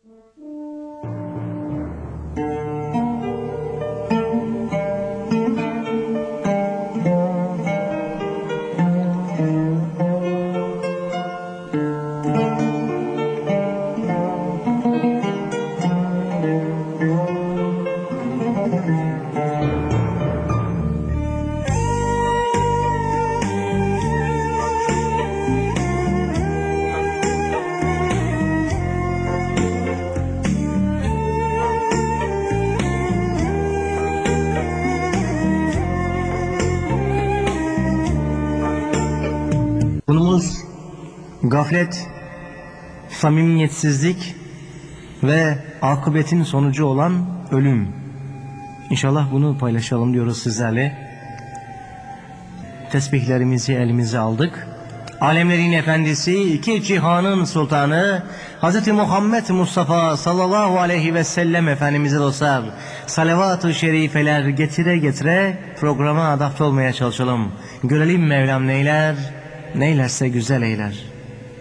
Konumuz gaflet, samimiyetsizlik ve akıbetin sonucu olan ölüm. İnşallah bunu paylaşalım diyoruz sizlerle. Tesbihlerimizi elimize aldık. Alemlerin efendisi, iki cihanın sultanı Hz. Muhammed Mustafa sallallahu aleyhi ve sellem Efendimiz'e dostlar salavat-ı şerifeler getire getire programa adapte olmaya çalışalım. Görelim Mevlam neyler, neylerse güzel eyler.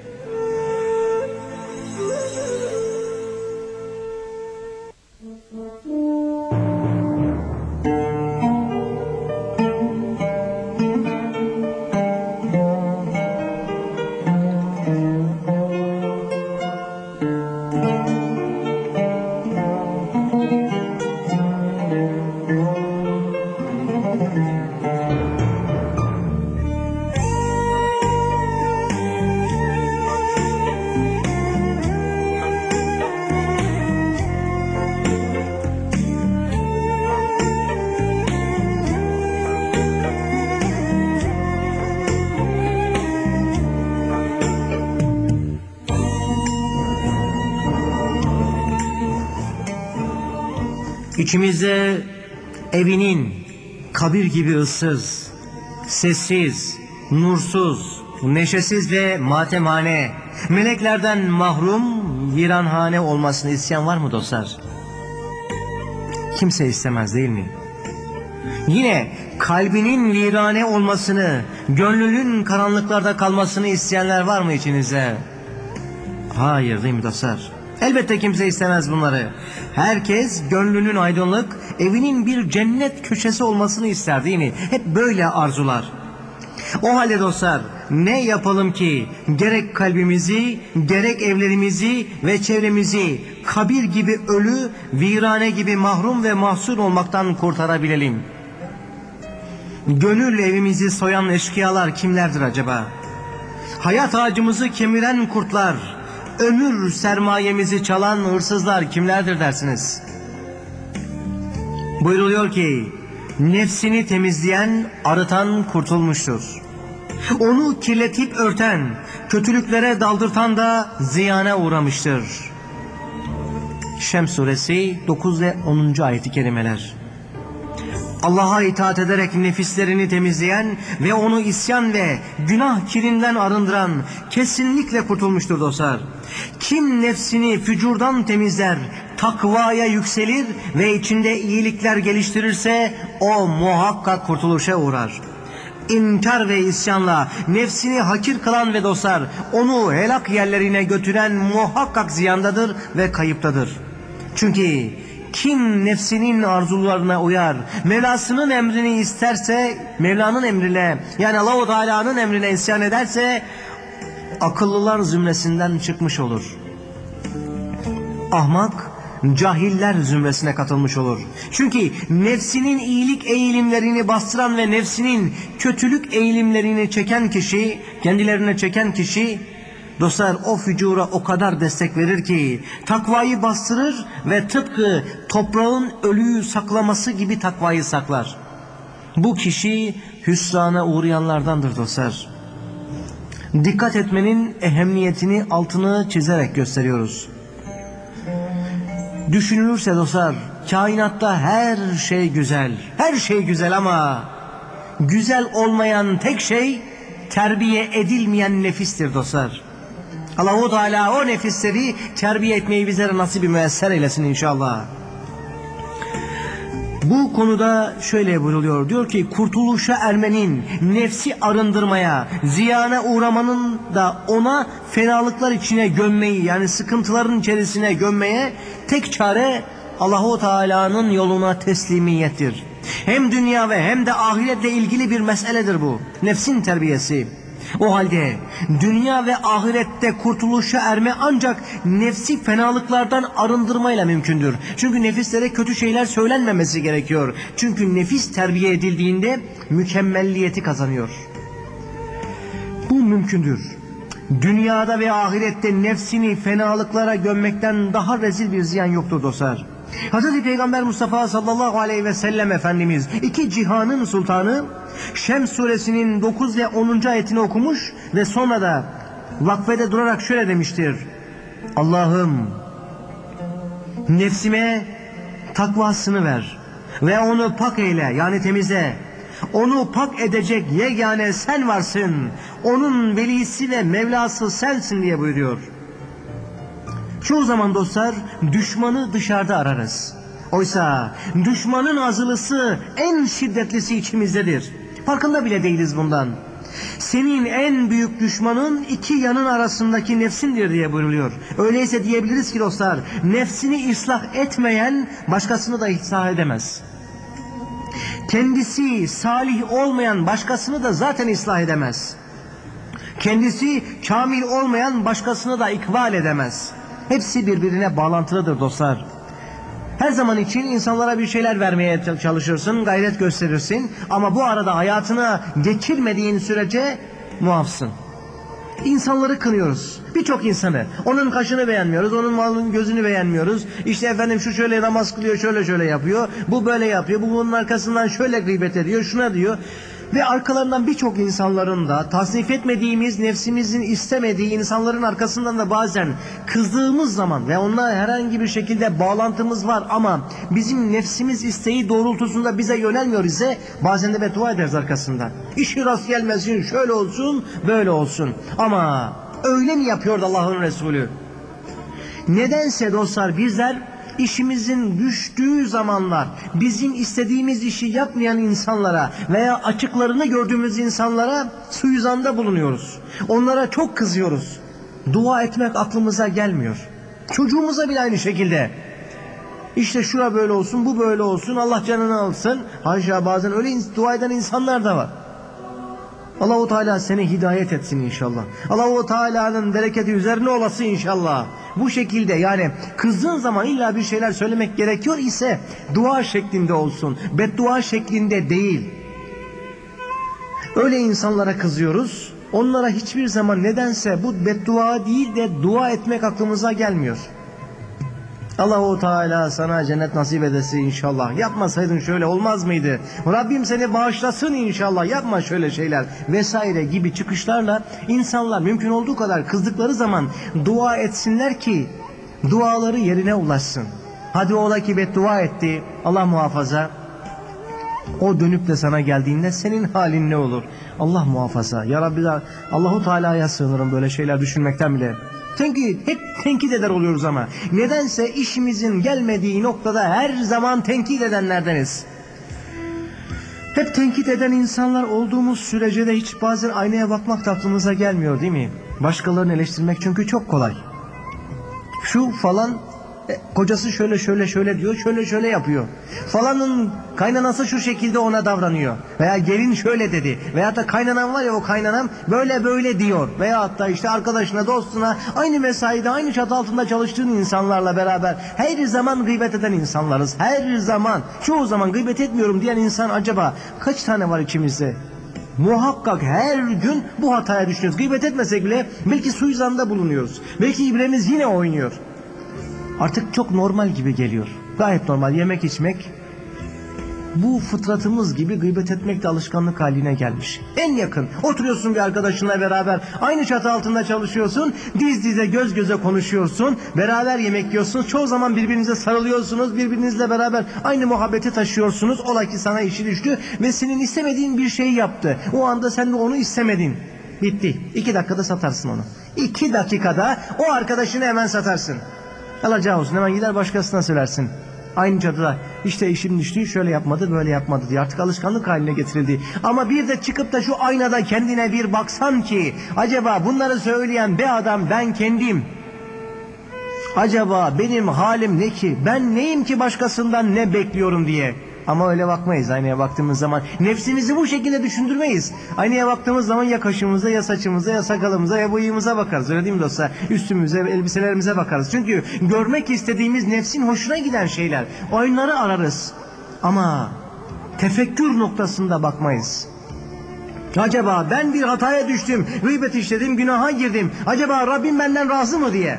İçimizde evinin kabir gibi ıssız, sessiz, nursuz, neşesiz ve matemhane, meleklerden mahrum, viranhane olmasını isteyen var mı dostlar? Kimse istemez değil mi? Yine kalbinin virane olmasını, gönlünün karanlıklarda kalmasını isteyenler var mı içinizde? Hayır değil mi dostlar? Elbette kimse istemez bunları. Herkes gönlünün aydınlık, evinin bir cennet köşesi olmasını ister değil mi? Hep böyle arzular. O halde dostlar ne yapalım ki gerek kalbimizi, gerek evlerimizi ve çevremizi kabir gibi ölü, virane gibi mahrum ve mahzun olmaktan kurtarabilelim? Gönül evimizi soyan eşkıyalar kimlerdir acaba? Hayat ağacımızı kemiren kurtlar, ömür sermayemizi çalan hırsızlar kimlerdir dersiniz? Buyruluyor ki nefsini temizleyen, arıtan kurtulmuştur. Onu kirletip örten, kötülüklere daldırtan da ziyana uğramıştır. Şems suresi 9 ve 10. ayet-i kerimeler. Allah'a itaat ederek nefislerini temizleyen ve onu isyan ve günah kirinden arındıran kesinlikle kurtulmuştur dostlar. Kim nefsini fücurdan temizler, takvaya yükselir ve içinde iyilikler geliştirirse o muhakkak kurtuluşa uğrar. İnkar ve isyanla nefsini hakir kılan ve dostlar onu helak yerlerine götüren muhakkak ziyandadır ve kayıptadır. Çünkü kim nefsinin arzularına uyar, Mevlasının emrini isterse, Mevla'nın emrine yani Allah-u Teala'nın emrine isyan ederse akıllılar zümresinden çıkmış olur. Ahmak cahiller zümresine katılmış olur. Çünkü nefsinin iyilik eğilimlerini bastıran ve nefsinin kötülük eğilimlerini çeken kişi, kendilerine çeken kişi dostlar o fücura o kadar destek verir ki takvayı bastırır ve tıpkı toprağın ölüyü saklaması gibi takvayı saklar. Bu kişi hüsrana uğrayanlardandır dostlar. Dikkat etmenin ehemmiyetini altını çizerek gösteriyoruz. Düşünülürse dostlar kainatta her şey güzel. Her şey güzel ama güzel olmayan tek şey terbiye edilmeyen nefistir dostlar. Allah-u Teala o nefisleri terbiye etmeyi bizlere nasip-i müyesser eylesin inşallah. Bu konuda şöyle buyruluyor. Diyor ki kurtuluşa ermenin, nefsi arındırmaya, ziyana uğramanın da ona fenalıklar içine gömmeyi, yani sıkıntıların içerisine gömmeye tek çare Allahu Teala'nın yoluna teslimiyettir. Hem dünya ve hem de ahiretle ilgili bir meseledir bu. Nefsin terbiyesi. O halde dünya ve ahirette kurtuluşa erme ancak nefsi fenalıklardan arındırmayla mümkündür. Çünkü nefislere kötü şeyler söylenmemesi gerekiyor. Çünkü nefis terbiye edildiğinde mükemmelliyeti kazanıyor. Bu mümkündür. Dünyada ve ahirette nefsini fenalıklara gömmekten daha rezil bir ziyan yoktur dostlar. Hazreti Peygamber Mustafa sallallahu aleyhi ve sellem Efendimiz iki cihanın sultanı Şems suresinin 9 ve 10. ayetini okumuş ve sonra da vakfede durarak şöyle demiştir. Allah'ım nefsime takvasını ver ve onu pak eyle, yani temizle. Onu pak edecek yegane sen varsın. Onun velisi ve Mevlası sensin diye buyuruyor. Çoğu zaman dostlar düşmanı dışarıda ararız. Oysa düşmanın azılısı en şiddetlisi içimizdedir. Farkında bile değiliz bundan. Senin en büyük düşmanın iki yanın arasındaki nefsindir diye buyruluyor. Öyleyse diyebiliriz ki dostlar, nefsini ıslah etmeyen başkasını da ıslah edemez. Kendisi salih olmayan başkasını da zaten ıslah edemez. Kendisi kamil olmayan başkasını da ikbal edemez. Hepsi birbirine bağlantılıdır dostlar. Her zaman için insanlara bir şeyler vermeye çalışırsın, gayret gösterirsin. Ama bu arada hayatına geçirmediğin sürece muafsın. İnsanları kınıyoruz. Birçok insanı. Onun kaşını beğenmiyoruz, onun malının gözünü beğenmiyoruz. İşte efendim şu şöyle namaz kılıyor, şöyle şöyle yapıyor. Bu böyle yapıyor, bu bunun arkasından şöyle gıybet ediyor, şuna diyor. Ve arkalarından birçok insanların da tasnif etmediğimiz, nefsimizin istemediği insanların arkasından da bazen kızdığımız zaman ve onunla herhangi bir şekilde bağlantımız var ama bizim nefsimiz isteği doğrultusunda bize yönelmiyor ise bazen de beddua ederiz arkasından. İşi rast gelmesin, şöyle olsun, böyle olsun. Ama öyle mi yapıyordu Allah'ın Resulü? Nedense dostlar bizler İşimizin düştüğü zamanlar bizim istediğimiz işi yapmayan insanlara veya açıklarını gördüğümüz insanlara suizanda bulunuyoruz. Onlara çok kızıyoruz. Dua etmek aklımıza gelmiyor. Çocuğumuza bile aynı şekilde. İşte şura böyle olsun, bu böyle olsun, Allah canını alsın. Haşa, bazen öyle dua eden insanlar da var. Allah-u Teala seni hidayet etsin inşallah. Allah-u Teala'nın bereketi üzerine olası inşallah. Bu şekilde, yani kızdığın zaman illa bir şeyler söylemek gerekiyor ise dua şeklinde olsun. Beddua şeklinde değil. Öyle insanlara kızıyoruz. Onlara hiçbir zaman nedense bu beddua değil de dua etmek aklımıza gelmiyor. Allah-u Teala sana cennet nasip edesin inşallah. Yapmasaydın şöyle olmaz mıydı? Rabbim seni bağışlasın inşallah. Yapma şöyle şeyler vesaire gibi çıkışlarla insanlar mümkün olduğu kadar kızdıkları zaman dua etsinler ki duaları yerine ulaşsın. Hadi ola ki beddua etti, Allah muhafaza. O dönüp de sana geldiğinde senin halin ne olur? Allah muhafaza. Ya Rabbi, Allahu Teala'ya sığınırım böyle şeyler düşünmekten bile. Hep tenkit eder oluyoruz ama nedense işimizin gelmediği noktada her zaman tenkit edenlerdeniz. Hep tenkit eden insanlar olduğumuz sürece de hiç bazen aynaya bakmak da aklımıza gelmiyor değil mi? Başkalarını eleştirmek çünkü çok kolay. Şu falan kocası şöyle şöyle şöyle diyor, şöyle şöyle yapıyor. Falanın kaynanası şu şekilde ona davranıyor. Veya gelin şöyle dedi. Veya da kaynanan var ya, o kaynanam böyle böyle diyor. Veya hatta işte arkadaşına, dostuna, aynı mesaide, aynı çatı altında çalıştığın insanlarla beraber her zaman gıybet eden insanlarız. Her zaman, çoğu zaman gıybet etmiyorum diyen insan acaba kaç tane var içimizde? Muhakkak her gün bu hataya düşüyoruz. Gıybet etmesek bile belki suizanda bulunuyoruz. Belki ibremiz yine oynuyor. Artık çok normal gibi geliyor. Gayet normal yemek içmek. Bu fıtratımız gibi gıybet etmek de alışkanlık haline gelmiş. En yakın oturuyorsun bir arkadaşınla beraber, aynı çatı altında çalışıyorsun, diz dize göz göze konuşuyorsun, beraber yemek yiyorsunuz, çoğu zaman birbirinize sarılıyorsunuz, birbirinizle beraber aynı muhabbeti taşıyorsunuz. Ola ki sana işi düştü ve senin istemediğin bir şeyi yaptı. O anda sen de onu istemedin. Bitti. 2 dakikada satarsın onu. 2 dakikada o arkadaşını hemen satarsın. Alacağı olsun, hemen gider başkasına söylersin. Aynı çatıda işte işim düştü, şöyle yapmadı, böyle yapmadı diye artık alışkanlık haline getirildi. Ama bir de çıkıp da şu aynada kendine bir baksan ki acaba bunları söyleyen be adam ben kendim. Acaba benim halim ne ki? Ben neyim ki başkasından ne bekliyorum diye. Ama öyle bakmayız aynaya baktığımız zaman. Nefsimizi bu şekilde düşündürmeyiz. Aynaya baktığımız zaman ya kaşımıza, ya saçımıza, ya sakalımıza, ya bıyığımıza bakarız. Öyle değil mi dostlar? Üstümüze, elbiselerimize bakarız. Çünkü görmek istediğimiz nefsin hoşuna giden şeyler. Onları ararız. Ama tefekkür noktasında bakmayız. Acaba ben bir hataya düştüm, gıybet işledim, günaha girdim. Acaba Rabbim benden razı mı diye.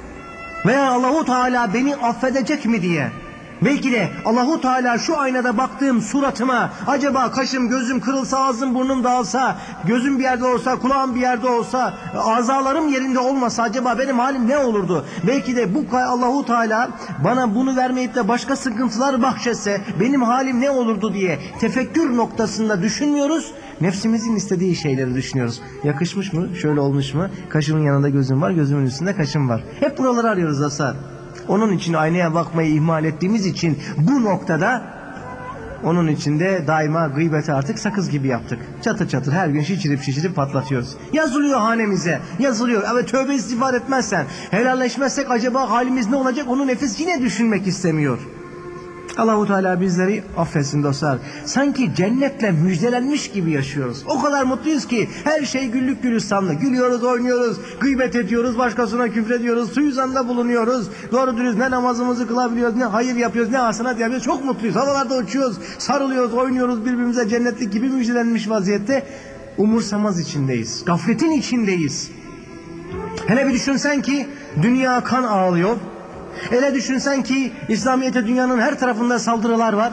Veya Allahu Teala beni affedecek mi diye. Belki de Allahu Teala şu aynada baktığım suratıma acaba kaşım gözüm kırılsa, ağzım burnum dağılsa, gözüm bir yerde olsa, kulağım bir yerde olsa, azalarım yerinde olmasa acaba benim halim ne olurdu? Belki de bu Allahu Teala bana bunu vermeyip de başka sıkıntılar bahşetse benim halim ne olurdu diye tefekkür noktasında düşünmüyoruz. Nefsimizin istediği şeyleri düşünüyoruz. Yakışmış mı? Şöyle olmuş mu? Kaşımın yanında gözüm var, gözümün üstünde kaşım var. Hep buraları arıyoruz dostlar. Onun için aynaya bakmayı ihmal ettiğimiz için bu noktada onun için de daima gıybeti artık sakız gibi yaptık. Çatır çatır her gün şişirip patlatıyoruz. Yazılıyor hanemize, yazılıyor. Evet, tövbe istiğfar etmezsen, helalleşmezsek acaba halimiz ne olacak, onu nefis yine düşünmek istemiyor. Allah-u Teala bizleri affetsin dostlar. Sanki cennetle müjdelenmiş gibi yaşıyoruz. O kadar mutluyuz ki her şey güllük gülistanlı. Gülüyoruz, oynuyoruz, gıybet ediyoruz, başkasına küfrediyoruz, suizanda bulunuyoruz. Doğru dürüst ne namazımızı kılabiliyoruz, ne hayır yapıyoruz, ne hasenat yapıyoruz. Çok mutluyuz. Havalarda uçuyoruz, sarılıyoruz, oynuyoruz birbirimize, cennetlik gibi müjdelenmiş vaziyette. Umursamaz içindeyiz. Gafletin içindeyiz. Hele bir düşünsen ki dünya kan ağlıyor. Hele düşünsen ki İslamiyet'e dünyanın her tarafında saldırılar var.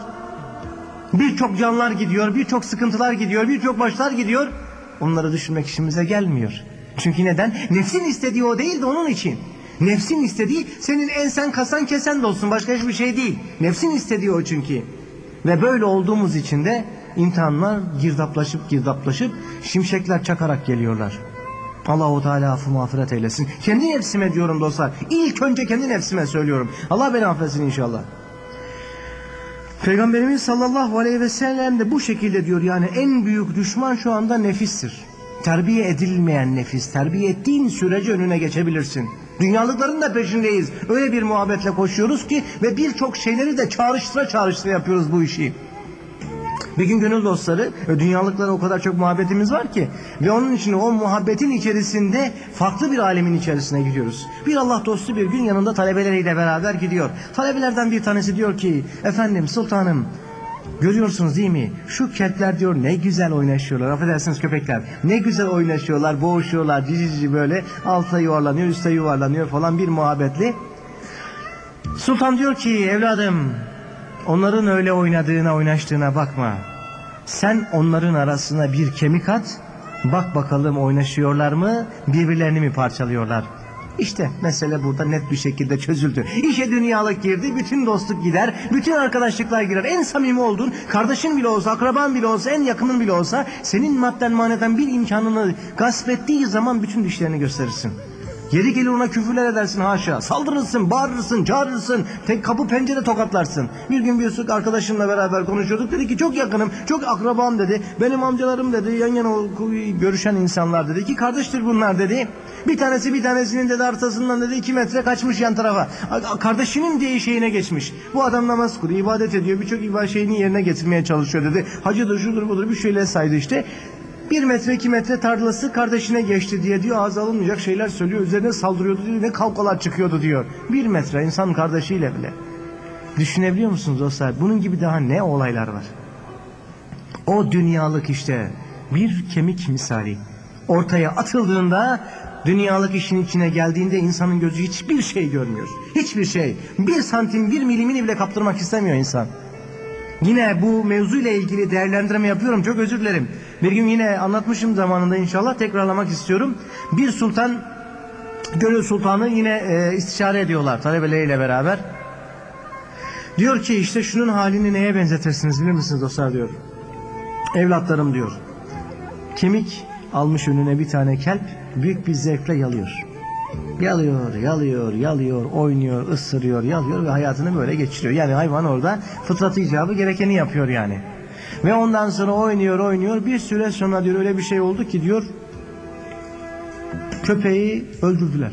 Birçok canlar gidiyor, birçok sıkıntılar gidiyor, birçok başlar gidiyor. Onları düşünmek işimize gelmiyor. Çünkü neden? Nefsin istediği o değil de onun için. Nefsin istediği senin ensen, kasan, kesen de olsun. Başka hiçbir şey değil. Nefsin istediği o çünkü. Ve böyle olduğumuz için de imtihanlar girdaplaşıp şimşekler çakarak geliyorlar. Allah-u Teala affı mağfiret eylesin. Kendi nefsime diyorum dostlar. İlk önce kendi nefsime söylüyorum. Allah beni affetsin inşallah. Peygamberimiz sallallahu aleyhi ve sellem de bu şekilde diyor. Yani en büyük düşman şu anda nefistir. Terbiye edilmeyen nefis. Terbiye ettiğin sürece önüne geçebilirsin. Dünyalıkların da peşindeyiz. Öyle bir muhabbetle koşuyoruz ki ve birçok şeyleri de çağrıştıra yapıyoruz bu işi. Bir gün gönül dostları, dünyalıklara o kadar çok muhabbetimiz var ki ve onun için o muhabbetin içerisinde farklı bir alemin içerisine gidiyoruz. Bir Allah dostu bir gün yanında talebeleriyle beraber gidiyor. Talebelerden bir tanesi diyor ki, efendim sultanım, görüyorsunuz değil mi? Şu kelpler diyor ne güzel oynaşıyorlar. Affedersiniz köpekler. Ne güzel oynaşıyorlar, boğuşuyorlar, cici böyle alta yuvarlanıyor, üstte yuvarlanıyor falan bir muhabbetli. Sultan diyor ki, evladım, onların öyle oynaştığına bakma. Sen onların arasına bir kemik at, bak bakalım oynaşıyorlar mı, birbirlerini mi parçalıyorlar? İşte mesele burada net bir şekilde çözüldü. İşe dünyalık girdi, bütün dostluk gider, bütün arkadaşlıklar girer. En samimi olduğun, kardeşin bile olsa, akraban bile olsa, en yakının bile olsa, senin madden maneden bir imkanını gasp ettiği zaman bütün dişlerini gösterirsin. Yeri gelir ona küfürler edersin haşa. Saldırırsın, bağırırsın, çağırırsın. Tek kapı pencere tokatlarsın. Bir gün bir sık arkadaşımla beraber konuşuyorduk. Dedi ki çok yakınım, çok akrabam dedi. Benim amcalarım dedi, yan yana görüşen insanlar dedi. İki kardeştir bunlar dedi. Bir tanesi bir tanesinin dedi arkasından dedi 2 metre kaçmış yan tarafa. Kardeşinin diye şeyine geçmiş. Bu adam namaz kılıyor, ibadet ediyor. Birçok ibadet şeyini yerine getirmeye çalışıyor dedi. Hacıdır, şudur budur bir şeyler saydı işte. 1 metre 2 metre tarlası kardeşine geçti diye diyor, ağza alınmayacak şeyler söylüyor, üzerine saldırıyordu diyor, ne kavgalar çıkıyordu diyor. 1 metre insan kardeşiyle bile. Düşünebiliyor musunuz dostlar? Bunun gibi daha ne olaylar var? O dünyalık işte bir kemik misali. Ortaya atıldığında, dünyalık işin içine geldiğinde insanın gözü hiçbir şey görmüyor. Hiçbir şey. 1 santim 1 milimini bile kaptırmak istemiyor insan. Yine bu mevzuyla ilgili değerlendirme yapıyorum. Çok özür dilerim. Bir gün yine anlatmışım zamanında, inşallah tekrarlamak istiyorum. Bir sultan, gönül sultanı yine istişare ediyorlar talebeleriyle beraber. Diyor ki işte şunun halini neye benzetirsiniz bilir misiniz dostlar diyor. Evlatlarım diyor. Kemik almış önüne bir tane kelp, büyük bir zevkle yalıyor. Yalıyor, oynuyor, ısırıyor, yalıyor ve hayatını böyle geçiriyor. Yani hayvan orada fıtratı icabı gerekeni yapıyor yani. Ve ondan sonra oynuyor. Bir süre sonra diyor öyle bir şey oldu ki diyor köpeği öldürdüler.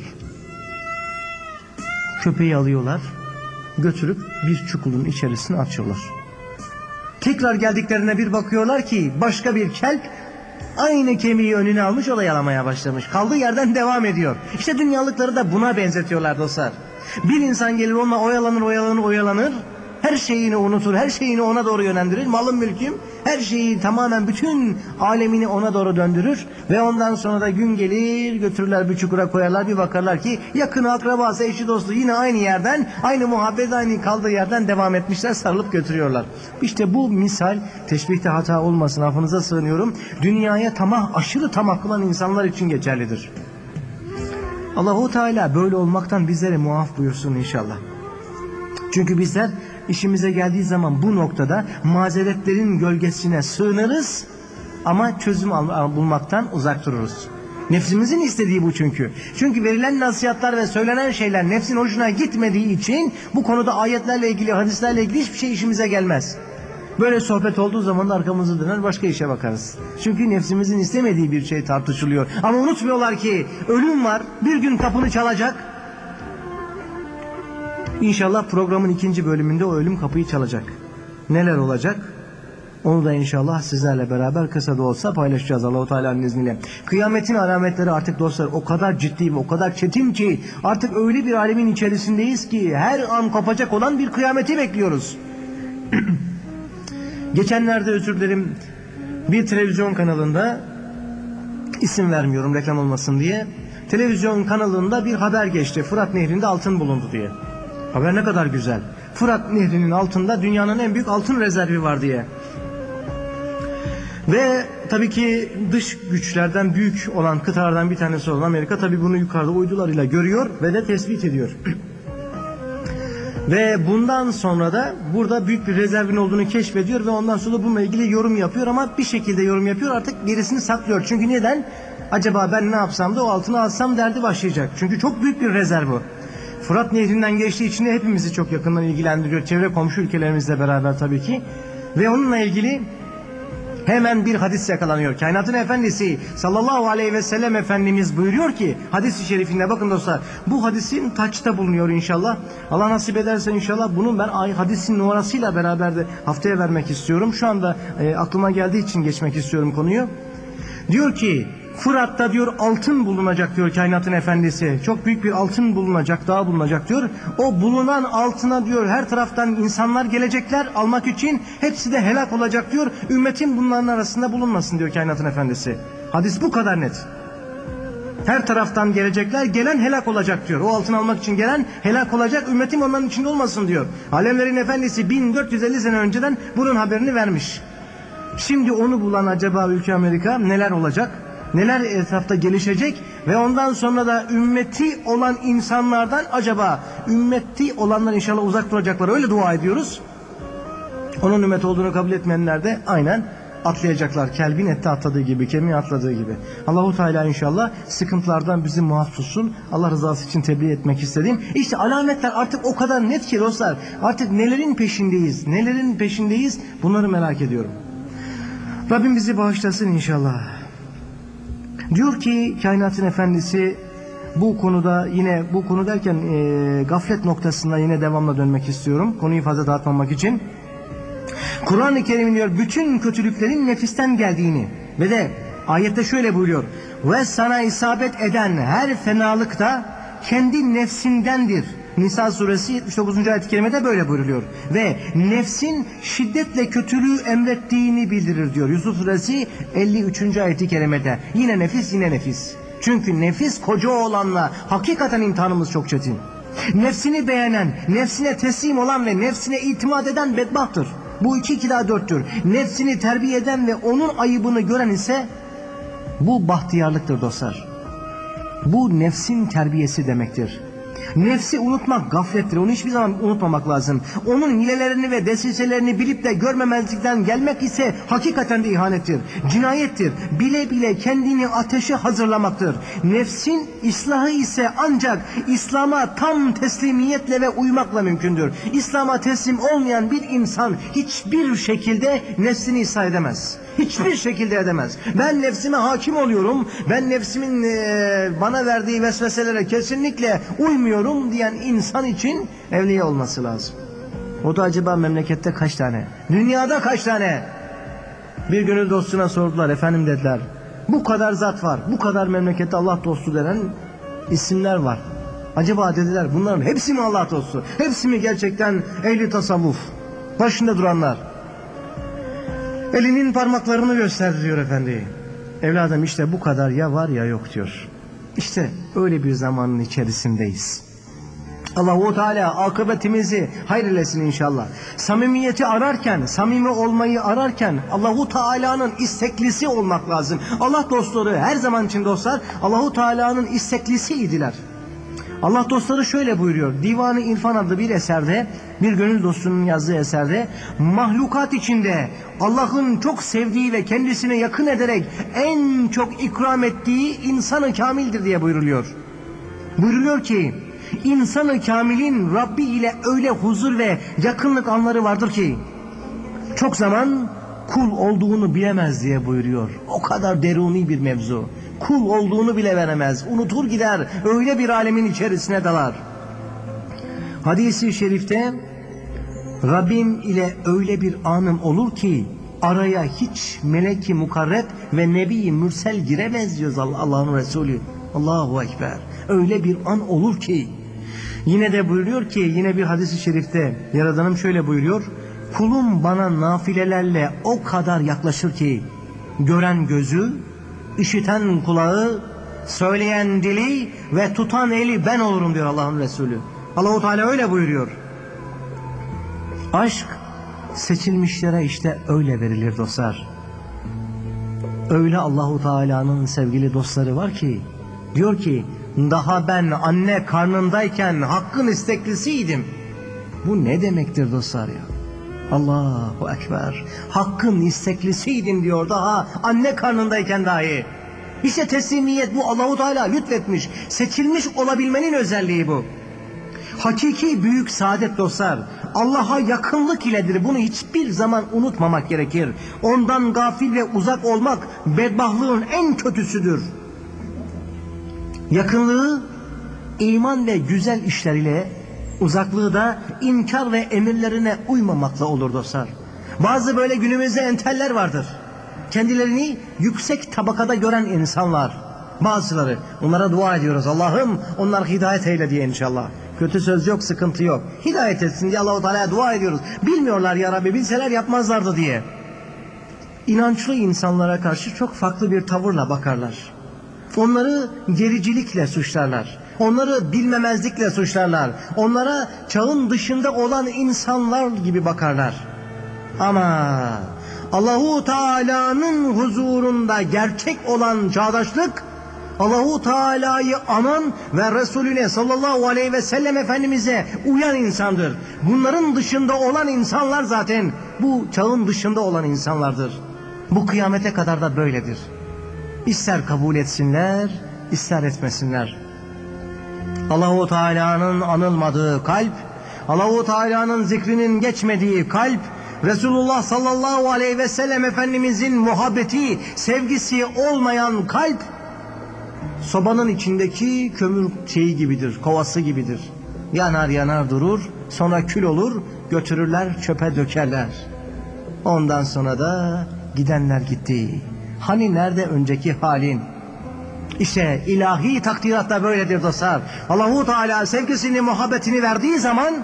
Köpeği alıyorlar, götürüp bir çukurun içerisine atıyorlar. Tekrar geldiklerine bir bakıyorlar ki başka bir kelp aynı kemiği önüne almış, o da yalamaya başlamış. Kaldığı yerden devam ediyor. İşte dünyalıkları da buna benzetiyorlar dostlar. Bir insan gelir onunla oyalanır. Her şeyini unutur, her şeyini ona doğru yönlendirir. Malım mülküm, her şeyi tamamen bütün alemini ona doğru döndürür. Ve ondan sonra da gün gelir götürürler bir çukura koyarlar, bir bakarlar ki yakını akrabası, eşi dostu yine aynı yerden, aynı muhabbet, aynı kaldığı yerden devam etmişler, sarılıp götürüyorlar. İşte bu misal, teşbihte hata olmasın affınıza sığınıyorum, dünyaya aşırı tamah kılan insanlar için geçerlidir. Allahu Teala böyle olmaktan bizleri muaf buyursun inşallah. Çünkü bizler işimize geldiği zaman bu noktada mazeretlerin gölgesine sığınırız ama çözüm bulmaktan uzak dururuz. Nefsimizin istediği bu çünkü. Çünkü verilen nasihatler ve söylenen şeyler nefsin hoşuna gitmediği için bu konuda ayetlerle ilgili, hadislerle ilgili hiçbir şey işimize gelmez. Böyle sohbet olduğu zaman da arkamızı döner başka işe bakarız. Çünkü nefsimizin istemediği bir şey tartışılıyor. Ama unutmuyorlar ki ölüm var, bir gün kapını çalacak. İnşallah programın 2. bölümünde o ölüm kapıyı çalacak. Neler olacak? Onu da inşallah sizlerle beraber kısa da olsa paylaşacağız Allah-u Teala'nın izniyle. Kıyametin alametleri artık dostlar o kadar ciddi ve o kadar çetin ki artık öyle bir alemin içerisindeyiz ki her an kopacak olan bir kıyameti bekliyoruz. Geçenlerde özür dilerim bir televizyon kanalında, isim vermiyorum reklam olmasın diye, televizyon kanalında bir haber geçti. Fırat Nehri'nde altın bulundu diye. Haber ne kadar güzel. Fırat Nehri'nin altında dünyanın en büyük altın rezervi var diye. Ve tabii ki dış güçlerden büyük olan kıtalardan bir tanesi olan Amerika tabii bunu yukarıda uydularıyla görüyor ve de tespit ediyor. Ve bundan sonra da burada büyük bir rezervin olduğunu keşfediyor ve ondan sonra bununla ilgili yorum yapıyor ama bir şekilde yorum yapıyor, artık gerisini saklıyor. Çünkü neden? Acaba ben ne yapsam da o altını alsam derdi başlayacak. Çünkü çok büyük bir rezerv bu. Fırat Nehri'nden geçtiği için de hepimizi çok yakından ilgilendiriyor. Çevre komşu ülkelerimizle beraber tabii ki. Ve onunla ilgili hemen bir hadis yakalanıyor. Kainatın efendisi sallallahu aleyhi ve sellem Efendimiz buyuruyor ki hadis-i şerifinde, bakın dostlar, bu hadisin taçta bulunuyor inşallah. Allah nasip ederse inşallah bunun ben hadisin numarasıyla beraber de haftaya vermek istiyorum. Şu anda aklıma geldiği için geçmek istiyorum konuyu. Diyor ki Fırat'ta diyor altın bulunacak diyor kainatın efendisi. Çok büyük bir altın bulunacak, dağ bulunacak diyor. O bulunan altına diyor her taraftan insanlar gelecekler almak için. Hepsi de helak olacak diyor. Ümmetin bunların arasında bulunmasın diyor kainatın efendisi. Hadis bu kadar net. Her taraftan gelecekler, gelen helak olacak diyor. O altın almak için gelen helak olacak, ümmetim onların içinde olmasın diyor. Alemlerin efendisi 1450 sene önceden bunun haberini vermiş. Şimdi onu bulan acaba ülke Amerika neler olacak? Neler etrafta gelişecek ve ondan sonra da ümmeti olan insanlardan acaba ümmeti olanlar inşallah uzak duracaklar, öyle dua ediyoruz. Onun ümmet olduğunu kabul etmeyenler de aynen atlayacaklar. Kelbin ette atladığı gibi, kemiğe atladığı gibi. Allahu Teala inşallah sıkıntılardan bizi muaf tutsun. Allah rızası için tebliğ etmek istedim. İşte alametler artık o kadar net ki dostlar. Artık nelerin peşindeyiz bunları merak ediyorum. Rabbim bizi bağışlasın inşallah. Diyor ki kainatın efendisi bu konuda, yine bu konu derken gaflet noktasında yine devamla dönmek istiyorum. Konuyu fazla dağıtmamak için. Kur'an-ı Kerim diyor bütün kötülüklerin nefisten geldiğini ve de ayette şöyle buyuruyor. Ve sana isabet eden her fenalık da kendi nefsindendir. Nisa suresi 79. ayet-i kerimede böyle buyruluyor. Ve nefsin şiddetle kötülüğü emrettiğini bildirir diyor. Yusuf suresi 53. ayet-i kerimede. Yine nefis. Çünkü nefis koca olanla hakikaten imtihanımız çok çetin. Nefsini beğenen, nefsine teslim olan ve nefsine itimat eden bedbahttır. Bu 2 daha 4'tür. Nefsini terbiye eden ve onun ayıbını gören ise bu bahtiyarlıktır dostlar. Bu nefsin terbiyesi demektir. Nefsi unutmak gaflettir. Onu hiçbir zaman unutmamak lazım. Onun hilelerini ve desiselerini bilip de görmemezlikten gelmek ise hakikaten de ihanettir. Cinayettir. Bile bile kendini ateşe hazırlamaktır. Nefsin ıslahı ise ancak İslam'a tam teslimiyetle ve uymakla mümkündür. İslam'a teslim olmayan bir insan hiçbir şekilde nefsini ıslah edemez. Hiçbir şekilde edemez. Ben nefsime hakim oluyorum. Ben nefsimin bana verdiği vesveselere kesinlikle uymuyorum diyen insan için evliya olması lazım. O da acaba memlekette kaç tane? Dünyada kaç tane? Bir gönül dostuna sordular. Efendim dediler. Bu kadar zat var. Bu kadar memlekette Allah dostu denen isimler var. Acaba dediler bunların hepsi mi Allah dostu? Hepsi mi gerçekten ehli tasavvuf? Başında duranlar. Elinin parmaklarını gösterdi diyor efendi. Evladım işte bu kadar ya var ya yok diyor. İşte öyle bir zamanın içerisindeyiz. Allah-u Teala akıbetimizi hayırlesin inşallah. Samimiyeti ararken, samimi olmayı ararken Allah-u Teala'nın isteklisi olmak lazım. Allah dostları her zaman için dostlar Allah-u Teala'nın isteklisiydiler. Allah dostları şöyle buyuruyor. Divan-ı İrfan adlı bir eserde, bir gönül dostunun yazdığı eserde, mahlukat içinde Allah'ın çok sevdiği ve kendisine yakın ederek en çok ikram ettiği insan-ı kamildir diye buyuruluyor. Buyuruluyor ki, insan-ı kamilin Rabbi ile öyle huzur ve yakınlık anları vardır ki, çok zaman kul olduğunu bilemez diye buyuruyor. O kadar deruni bir mevzu. Kul olduğunu bile veremez. Unutur gider. Öyle bir alemin içerisine dalar. Hadis-i şerifte Rabbim ile öyle bir anım olur ki araya hiç melek-i mukarreb ve nebi-i mürsel giremez diyor Allah'ın Resulü. Allahu Ekber. Öyle bir an olur ki. Yine de buyuruyor ki yine bir hadis-i şerifte Yaradanım şöyle buyuruyor. Kulum bana nafilelerle o kadar yaklaşır ki gören gözü, işiten kulağı, söyleyen dili ve tutan eli ben olurum diyor Allah'ın Resulü. Allah-u Teala öyle buyuruyor. Aşk seçilmişlere işte öyle verilir dostlar. Öyle Allah-u Teala'nın sevgili dostları var ki diyor ki daha ben anne karnındayken Hakk'ın isteklisiydim. Bu ne demektir dostlar ya? Allahu Ekber. Hakk'ın isteklisiydim diyor daha anne karnındayken dahi. İşte teslimiyet bu, Allah-u Teala lütfetmiş. Seçilmiş olabilmenin özelliği bu. Hakiki büyük saadet dostlar Allah'a yakınlık iledir. Bunu hiçbir zaman unutmamak gerekir. Ondan gafil ve uzak olmak bedbahtlığın en kötüsüdür. Yakınlığı iman ve güzel işler ile, uzaklığı da inkar ve emirlerine uymamakla olur dostlar. Bazı böyle günümüzde enteller vardır. Kendilerini yüksek tabakada gören insanlar. Bazıları. Onlara dua ediyoruz. Allah'ım onlar hidayet eyle diye inşallah. Kötü söz yok, sıkıntı yok. Hidayet etsin diye Allah-u Teala'ya dua ediyoruz. Bilmiyorlar ya Rabbi, bilseler yapmazlardı diye. İnançlı insanlara karşı çok farklı bir tavırla bakarlar. Onları gericilikle suçlarlar. Onları bilmemezlikle suçlarlar. Onlara çağın dışında olan insanlar gibi bakarlar. Ama Allahu Teala'nın huzurunda gerçek olan çağdaşlık, Allahu Teala'yı anan ve Resulüne sallallahu aleyhi ve sellem Efendimiz'e uyan insandır. Bunların dışında olan insanlar zaten bu çağın dışında olan insanlardır. Bu kıyamete kadar da böyledir. İster kabul etsinler, ister etmesinler. Allahu Teala'nın anılmadığı kalp, Allahu Teala'nın zikrinin geçmediği kalp, Resulullah sallallahu aleyhi ve sellem Efendimizin muhabbeti, sevgisi olmayan kalp, sobanın içindeki kömür şeyi gibidir, kovası gibidir. Yanar yanar durur, sonra kül olur, götürürler çöpe dökerler. Ondan sonra da gidenler gitti. Hani nerede önceki halin? İşte ilahi takdirat da böyledir dostlar. Allahu Teala sevgisini, muhabbetini verdiği zaman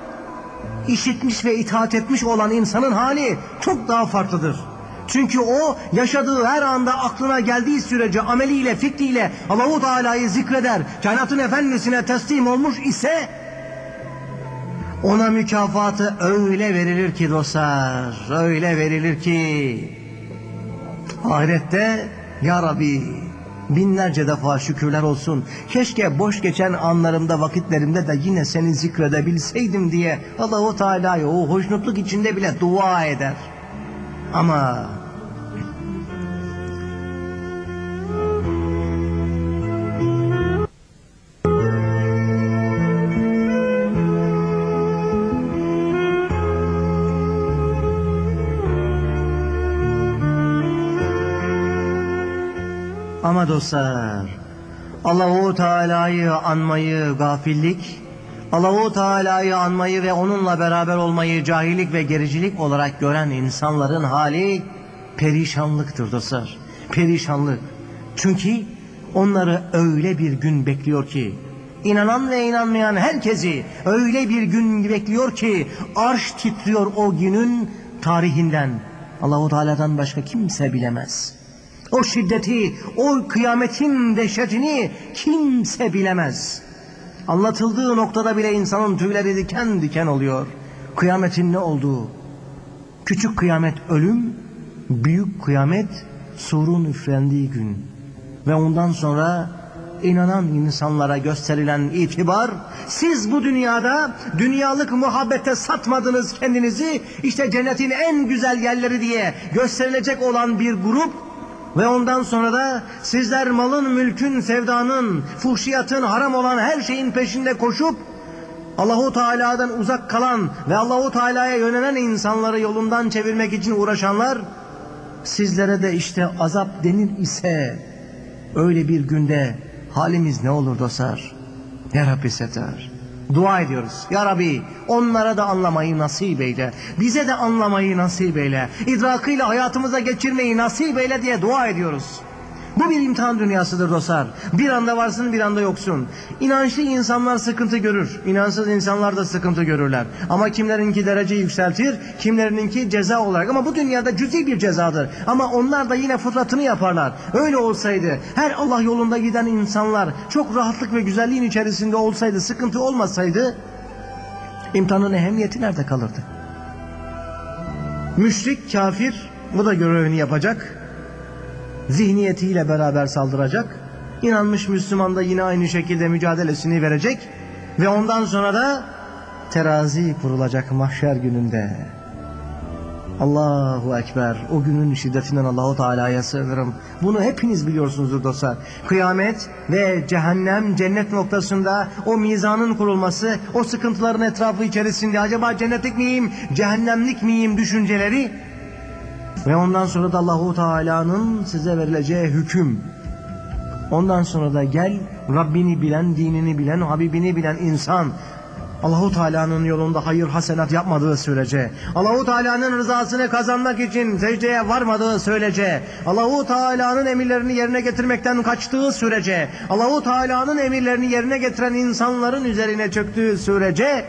işitmiş ve itaat etmiş olan insanın hali çok daha farklıdır. Çünkü o yaşadığı her anda aklına geldiği sürece ameliyle, fikriyle Allahu Teala'yı zikreder. Kainatın efendisine teslim olmuş ise ona mükafatı öyle verilir ki dostlar, öyle verilir ki ahirette ya Rabbi Binlerce defa şükürler olsun. Keşke boş geçen anlarımda, vakitlerimde de yine seni zikredebilseydim diye Allah-u Teala'ya o hoşnutluk içinde bile dua eder. Ama dostlar, Allah-u Teala'yı anmayı gafillik, Allah-u Teala'yı anmayı ve onunla beraber olmayı cahillik ve gericilik olarak gören insanların hali perişanlıktır dostlar. Perişanlık. Çünkü onları öyle bir gün bekliyor ki, inanan ve inanmayan herkesi öyle bir gün bekliyor ki, arş titriyor o günün tarihinden. Allah-u Teala'dan başka kimse bilemez. O şiddeti, o kıyametin dehşetini kimse bilemez. Anlatıldığı noktada bile insanın tüyleri diken diken oluyor. Kıyametin ne olduğu. Küçük kıyamet ölüm, büyük kıyamet surun üflendiği gün. Ve ondan sonra inanan insanlara gösterilen itibar, siz bu dünyada dünyalık muhabbete satmadınız kendinizi, işte cennetin en güzel yerleri diye gösterilecek olan bir grup. Ve ondan sonra da sizler malın, mülkün, sevdanın, fuhşiyatın, haram olan her şeyin peşinde koşup Allahu Teala'dan uzak kalan ve Allahu Teala'ya yönelen insanları yolundan çevirmek için uğraşanlar, sizlere de işte azap denir ise öyle bir günde halimiz ne olur dostlar? Ya Rabbi seter. Dua ediyoruz. Ya Rabbi onlara da anlamayı nasip eyle. Bize de anlamayı nasip eyle. İdrakıyla hayatımıza geçirmeyi nasip eyle diye dua ediyoruz. Bu bir imtihan dünyasıdır dostlar. Bir anda varsın, bir anda yoksun. İnançlı insanlar sıkıntı görür. İnansız insanlar da sıkıntı görürler. Ama kimlerinki derece yükseltir, kimlerininki ceza olarak. Ama bu dünyada cüzi bir cezadır. Ama onlar da yine fıtratını yaparlar. Öyle olsaydı, her Allah yolunda giden insanlar çok rahatlık ve güzelliğin içerisinde olsaydı, sıkıntı olmasaydı, imtihanın ehemmiyeti nerede kalırdı? Müşrik, kafir, bu da görevini yapacak. Zihniyetiyle beraber saldıracak. İnanmış Müslüman da yine aynı şekilde mücadelesini verecek. Ve ondan sonra da terazi kurulacak mahşer gününde. Allahu Ekber. O günün şiddetinden Allahu Teala'ya sığınırım. Bunu hepiniz biliyorsunuzdur dostlar. Kıyamet ve cehennem, cennet noktasında o mizanın kurulması, o sıkıntıların etrafı içerisinde acaba cennetlik miyim, cehennemlik miyim düşünceleri. Ve ondan sonra da Allahu Teala'nın size verileceği hüküm. Ondan sonra da gel Rabbini bilen, dinini bilen, Habibini bilen insan. Allahu Teala'nın yolunda hayır hasenat yapmadığı sürece, Allahu Teala'nın rızasını kazanmak için secdeye varmadığı sürece, Allahu Teala'nın emirlerini yerine getirmekten kaçtığı sürece, Allahu Teala'nın emirlerini yerine getiren insanların üzerine çöktüğü sürece,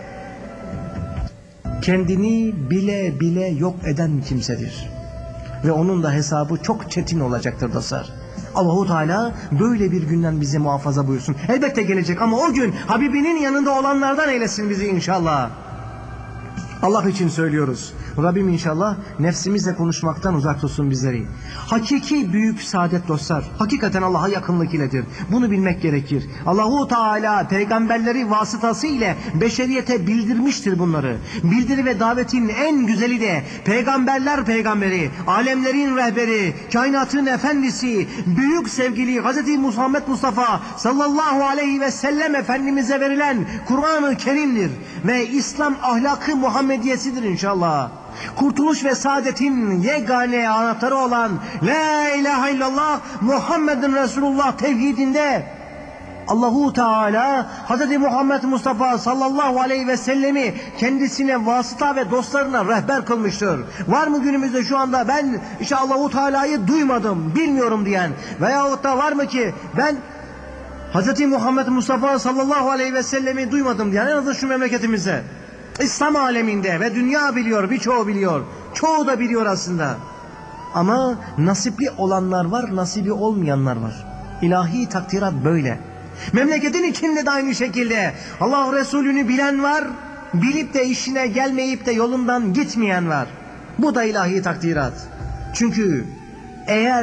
kendini bile bile yok eden kimsedir. Ve onun da hesabı çok çetin olacaktır dostlar. Allahu Teala böyle bir günden bizi muhafaza buyursun. Elbette gelecek ama o gün Habibinin yanında olanlardan eylesin bizi inşallah. Allah için söylüyoruz. Rabbim inşallah nefsimizle konuşmaktan uzak tutsun bizleri. Hakiki büyük saadet dostlar, hakikaten Allah'a yakınlık iledir. Bunu bilmek gerekir. Allahu Teala peygamberleri vasıtası ile beşeriyete bildirmiştir bunları. Bildiri ve davetin en güzeli de peygamberler peygamberi, alemlerin rehberi, kainatın efendisi, büyük sevgili Hz. Muhammed Mustafa sallallahu aleyhi ve sellem Efendimiz'e verilen Kur'an-ı Kerim'dir. Ve İslam ahlakı Muhammediyesidir inşallah. Kurtuluş ve saadetin yegane anahtarı olan La ilahe illallah Muhammedun Resulullah tevhidinde Allahu Teala Hz. Muhammed Mustafa sallallahu aleyhi ve sellemi kendisine vasıta ve dostlarına rehber kılmıştır. Var mı günümüzde şu anda ben işte Allahu Teala'yı duymadım, bilmiyorum diyen veyahut da var mı ki ben Hz. Muhammed Mustafa sallallahu aleyhi ve sellemi duymadım diyen, en azından şu memleketimizde, İslam aleminde ve dünya biliyor, birçoğu biliyor. Çoğu da biliyor aslında. Ama nasipli olanlar var, nasibi olmayanlar var. İlahi takdirat böyle. Memleketin içinde de aynı şekilde Allah Resulü'nü bilen var, bilip de işine gelmeyip de yolundan gitmeyen var. Bu da ilahi takdirat. Çünkü eğer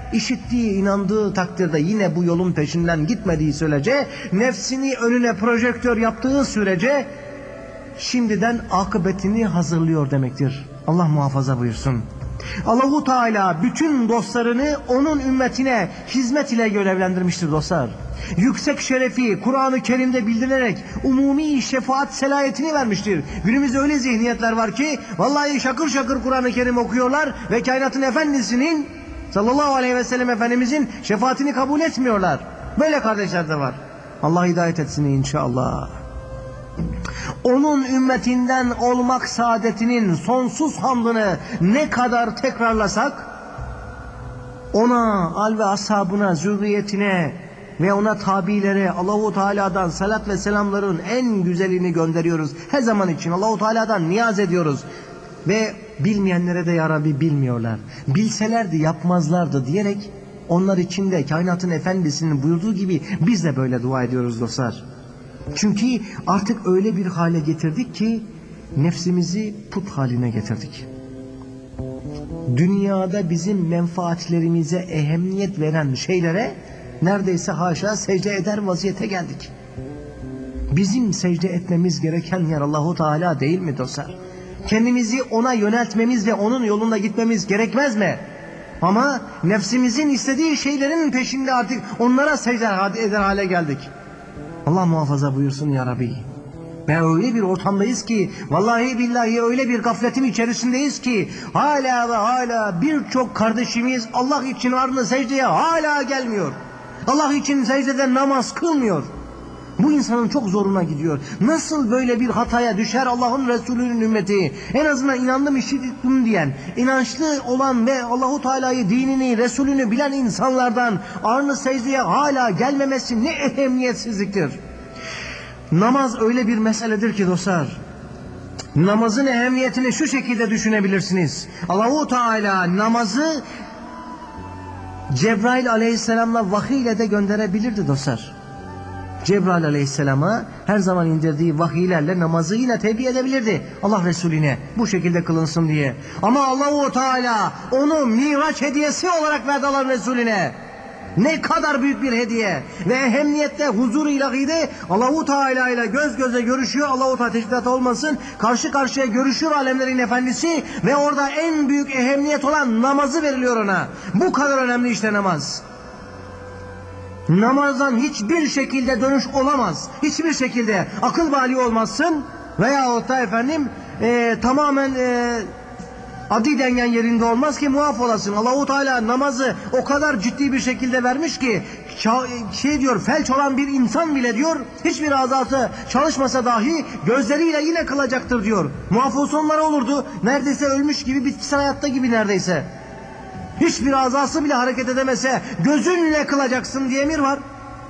işittiği, inandığı takdirde yine bu yolun peşinden gitmediği sürece, nefsini önüne projektör yaptığı sürece şimdiden akıbetini hazırlıyor demektir. Allah muhafaza buyursun. Allahu Teala bütün dostlarını onun ümmetine hizmet ile görevlendirmiştir dostlar. Yüksek şerefi Kur'an-ı Kerim'de bildirilerek umumi şefaat selayetini vermiştir. Günümüzde öyle zihniyetler var ki vallahi şakır şakır Kur'an-ı Kerim okuyorlar ve kainatın efendisinin sallallahu aleyhi ve sellem Efendimizin şefaatini kabul etmiyorlar. Böyle kardeşler de var. Allah hidayet etsin inşallah. Onun ümmetinden olmak saadetinin sonsuz hamdını ne kadar tekrarlasak, ona, al ve ashabına, zürriyetine ve ona tabilere Allahu Teala'dan salat ve selamların en güzelini gönderiyoruz. Her zaman için Allahu Teala'dan niyaz ediyoruz. Ve bilmeyenlere de ya Rabbi bilmiyorlar, bilselerdi yapmazlardı diyerek onlar için de kainatın efendisinin buyurduğu gibi biz de böyle dua ediyoruz dostlar. Çünkü artık öyle bir hale getirdik ki nefsimizi put haline getirdik. Dünyada bizim menfaatlerimize ehemmiyet veren şeylere neredeyse haşa secde eder vaziyete geldik. Bizim secde etmemiz gereken yer Allahu Teala değil mi dostlar? Kendimizi ona yöneltmemiz ve onun yolunda gitmemiz gerekmez mi? Ama nefsimizin istediği şeylerin peşinde artık onlara secde eder hale geldik. Allah muhafaza buyursun ya Rabbi. Ve öyle bir ortamdayız ki vallahi billahi öyle bir gafletin içerisindeyiz ki hala ve hala birçok kardeşimiz Allah için ardına secdeye hala gelmiyor. Allah için secdede namaz kılmıyor. Bu insanın çok zoruna gidiyor. Nasıl böyle bir hataya düşer Allah'ın Resulü'nün ümmeti? En azından inandım işittim diyen, inançlı olan ve Allahu Teala'yı, dinini, Resulünü bilen insanlardan arını secdeye hala gelmemesi ne ehemmiyetsizliktir. Namaz öyle bir meseledir ki dostlar. Namazın ehemmiyetini şu şekilde düşünebilirsiniz. Allahu Teala namazı Cebrail aleyhisselamla vahiy ile de gönderebilirdi dostlar. Cebrail aleyhisselama her zaman indirdiği vahiylerle namazı yine tebliğ edebilirdi Allah Resulüne bu şekilde kılınsın diye. Ama Allahu Teala onu Miraç hediyesi olarak verdi Allah Resulüne. Ne kadar büyük bir hediye ve ehemmiyette huzur-u ilahide Allahu Teala ile göz göze görüşüyor. Allahu Teala teşkilat olmasın, karşı karşıya görüşüyor alemlerin efendisi ve orada en büyük ehemmiyet olan namazı veriliyor ona. Bu kadar önemli işte namaz. Namazdan hiçbir şekilde dönüş olamaz. Hiçbir şekilde akıl bali olmazsın veyahut da tamamen adi dengen yerinde olmaz ki muaf olasın. Allahu Teala namazı o kadar ciddi bir şekilde vermiş ki diyor, felç olan bir insan bile diyor hiçbir azası çalışmasa dahi gözleriyle yine kılacaktır diyor. Muaf olsa onlara olurdu. Neredeyse ölmüş gibi, bitkisel hayatta gibi neredeyse. Hiçbir azası bile hareket edemese gözünle kılacaksın diye emir var.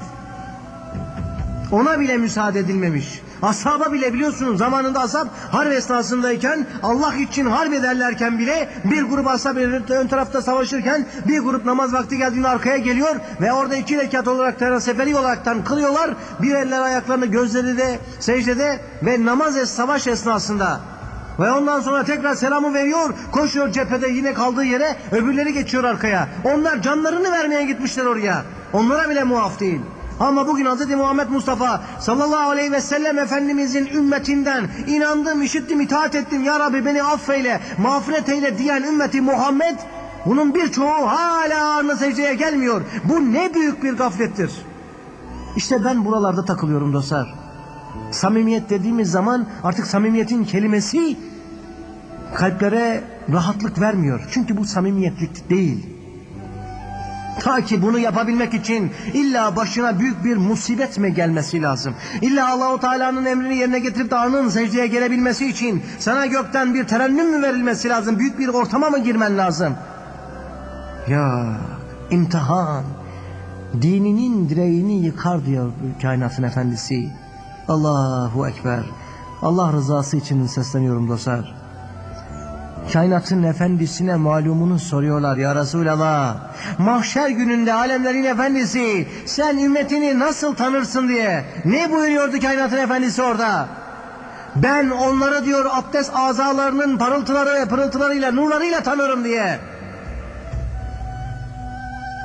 Ona bile müsaade edilmemiş. Ashaba bile biliyorsunuz zamanında ashab harp esnasındayken Allah için harp ederlerken bile bir grup ashab ön tarafta savaşırken bir grup namaz vakti geldiğinde arkaya geliyor ve orada 2 rekat olarak seferi olaraktan kılıyorlar. Bir eller ayaklarını gözleri de secdede ve savaş esnasında. Ve ondan sonra tekrar selamı veriyor, koşuyor cephede yine kaldığı yere, öbürleri geçiyor arkaya. Onlar canlarını vermeye gitmişler oraya. Onlara bile muaf değil. Ama bugün Hz. Muhammed Mustafa sallallahu aleyhi ve sellem Efendimizin ümmetinden inandım, işittim, itaat ettim, ya Rabbi beni affeyle, mağfiret eyle diyen ümmeti Muhammed, bunun birçoğu hala arını secdeye gelmiyor. Bu ne büyük bir gaflettir. İşte ben buralarda takılıyorum dostlar. Samimiyet dediğimiz zaman artık samimiyetin kelimesi kalplere rahatlık vermiyor. Çünkü bu samimiyetlik değil. Ta ki bunu yapabilmek için illa başına büyük bir musibet mi gelmesi lazım? İlla Allahu Teala'nın emrini yerine getirip de arının secdeye gelebilmesi için sana gökten bir terennüm mü verilmesi lazım? Büyük bir ortama mı girmen lazım? Ya imtihan dininin direğini yıkar diyor kainatın efendisi. Allahu Ekber. Allah rızası için sesleniyorum dostlar. Kainatın efendisine malumunu soruyorlar ya Resulallah. Mahşer gününde alemlerin efendisi sen ümmetini nasıl tanırsın diye. Ne buyuruyordu kainatın efendisi orada? Ben onları diyor abdest azalarının parıltıları ve pırıltılarıyla, nurlarıyla tanırım diye.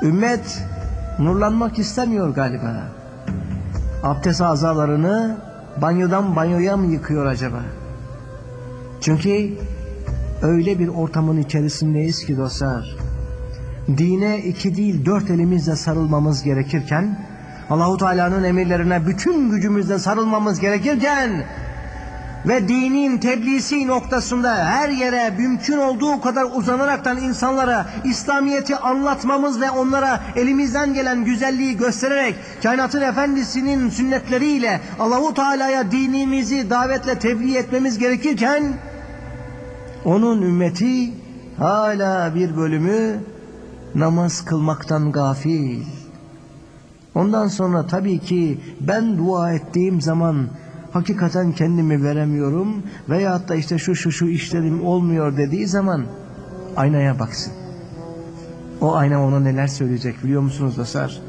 Ümmet nurlanmak istemiyor galiba. Abdest azalarını banyodan banyoya mı yıkıyor acaba? Çünkü öyle bir ortamın içerisindeyiz ki dostlar, dine 2 değil 4 elimizle sarılmamız gerekirken, Allahu Teala'nın emirlerine bütün gücümüzle sarılmamız gerekirken ve dinin tebliğsi noktasında her yere mümkün olduğu kadar uzanaraktan insanlara İslamiyet'i anlatmamız ve onlara elimizden gelen güzelliği göstererek kainatın efendisinin sünnetleriyle Allahu Teala'ya dinimizi davetle tebliğ etmemiz gerekirken, onun ümmeti hala bir bölümü namaz kılmaktan gafil. Ondan sonra tabii ki ben dua ettiğim zaman hakikaten kendimi veremiyorum veyahut da işte şu işlerim olmuyor dediği zaman aynaya baksın. O ayna ona neler söyleyecek biliyor musunuz dostlar?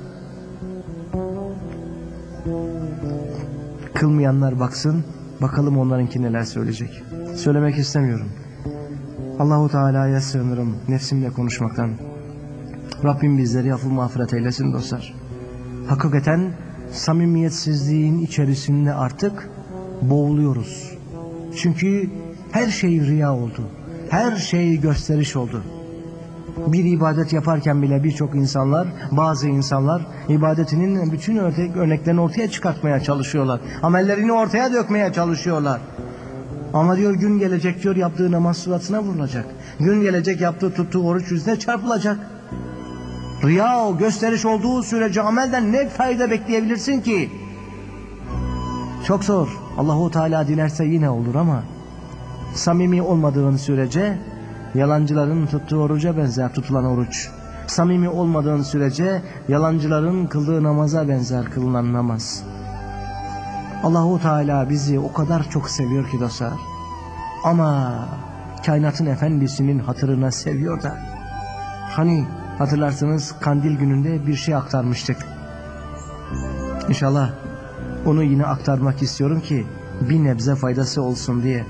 Kılmayanlar baksın, bakalım onlarınki neler söyleyecek. Söylemek istemiyorum. Allahu Teala'ya sığınırım nefsimle konuşmaktan. Rabbim bizleri affı mağfiret eylesin dostlar. Hakikaten samimiyetsizliğin içerisinde artık boğuluyoruz. Çünkü her şey riya oldu. Her şey gösteriş oldu. Bir ibadet yaparken bile birçok insanlar, bazı insanlar ibadetinin bütün örneklerini ortaya çıkartmaya çalışıyorlar. Amellerini ortaya dökmeye çalışıyorlar. Ama diyor gün gelecek diyor yaptığı namaz suratına vurulacak. Gün gelecek yaptığı tuttuğu oruç yüzüne çarpılacak. Riya o gösteriş olduğu sürece amelden ne fayda bekleyebilirsin ki? Çok zor. Allahu Teala dilerse yine olur ama samimi olmadığın sürece yalancıların tuttuğu oruca benzer tutulan oruç. Samimi olmadığın sürece yalancıların kıldığı namaza benzer kılınan namaz. Allahu Teala bizi o kadar çok seviyor ki dostlar. Ama kainatın efendisinin hatırına seviyor da. Hani hatırlarsınız kandil gününde bir şey aktarmıştık. İnşallah onu yine aktarmak istiyorum ki bir nebze faydası olsun diye.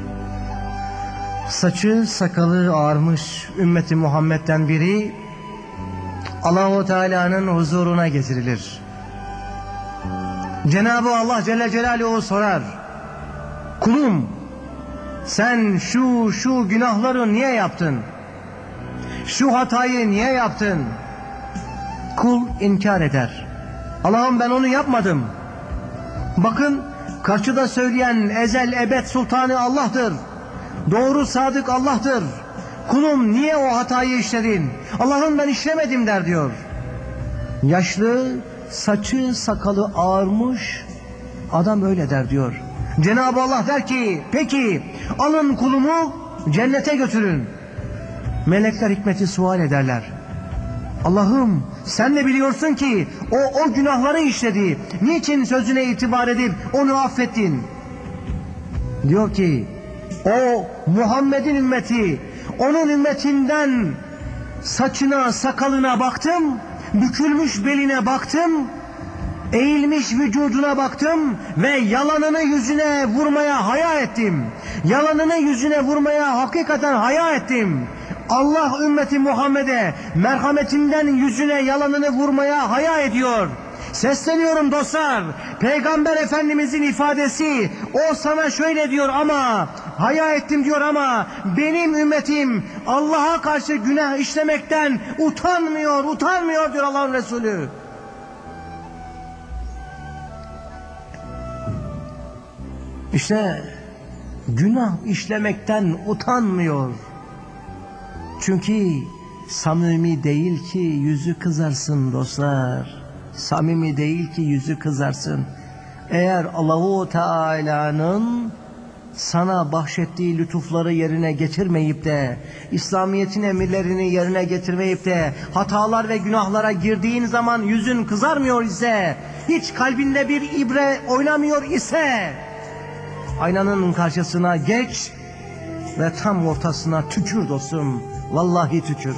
Saçı sakalı ağarmış ümmeti Muhammed'den biri Allah-u Teala'nın huzuruna getirilir. Cenab-ı Allah Celle Celaluhu sorar. Kulum sen şu günahları niye yaptın? Şu hatayı niye yaptın? Kul inkar eder. Allah'ım ben onu yapmadım. Bakın karşıda söyleyen ezel ebed sultanı Allah'tır. Doğru sadık Allah'tır. Kulum niye o hatayı işledin? Allah'ım ben işlemedim der diyor. Yaşlı, saçı sakalı ağarmış adam öyle der diyor. Cenab-ı Allah der ki peki alın kulumu cennete götürün. Melekler hikmeti sual ederler. Allah'ım sen de biliyorsun ki o günahları işledi. Niçin sözüne itibar edip onu affettin? Diyor ki o Muhammed'in ümmeti, onun ümmetinden saçına sakalına baktım, bükülmüş beline baktım, eğilmiş vücuduna baktım ve yalanını yüzüne vurmaya haya ettim. Yalanını yüzüne vurmaya hakikaten haya ettim. Allah ümmeti Muhammed'e merhametinden yüzüne yalanını vurmaya haya ediyor. Sesleniyorum dostlar. Peygamber Efendimizin ifadesi o sana şöyle diyor ama haya ettim diyor ama benim ümmetim Allah'a karşı günah işlemekten utanmıyor diyor Allah'ın Resulü. İşte günah işlemekten utanmıyor. Çünkü samimi değil ki yüzü kızarsın dostlar. Samimi değil ki yüzü kızarsın. Eğer Allahu Teala'nın sana bahşettiği lütufları yerine getirmeyip de İslamiyet'in emirlerini yerine getirmeyip de hatalar ve günahlara girdiğin zaman yüzün kızarmıyor ise, hiç kalbinde bir ibre oynamıyor ise aynanın karşısına geç ve tam ortasına tükür dostum. Vallahi tükür.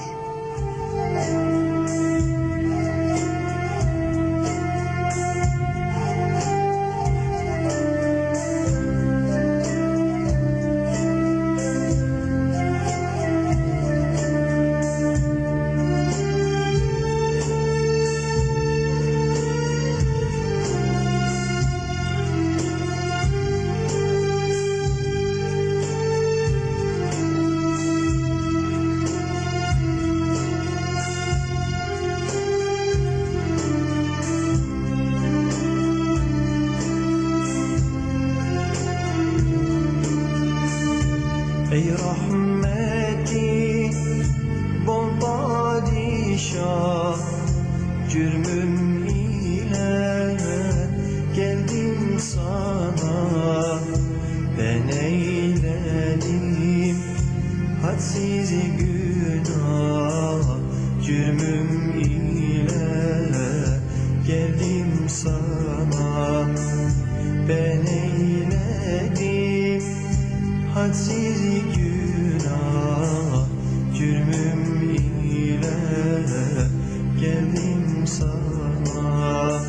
Ey rahmeti bol padişah, cürmüm ile geldim sana. Ben eyledim hadsiz günah, cürmüm ile geldim sana. Ben eyledim hadsiz günah, cürmüm ile geldim sana.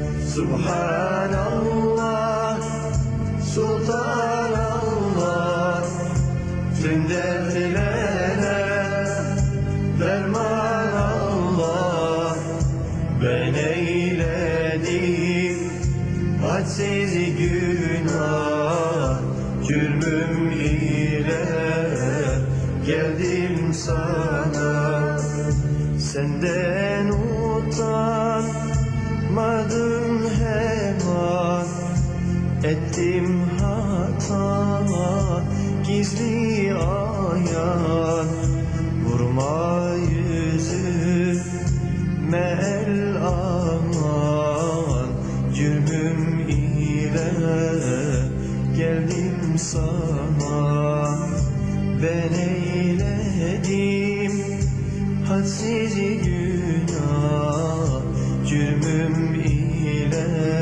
Subhanallah, Sultanallah, tüm dertlere derman Allah. Ben eyledim hadsiz günah, cürmüm ile geldim sana. Senden utanmadım hemen, ettim hata gizli ayan. Vurma yüzüme el aman, cürmüm ile geldim sana. Ben eyledim hadsiz günah, cürmüm ile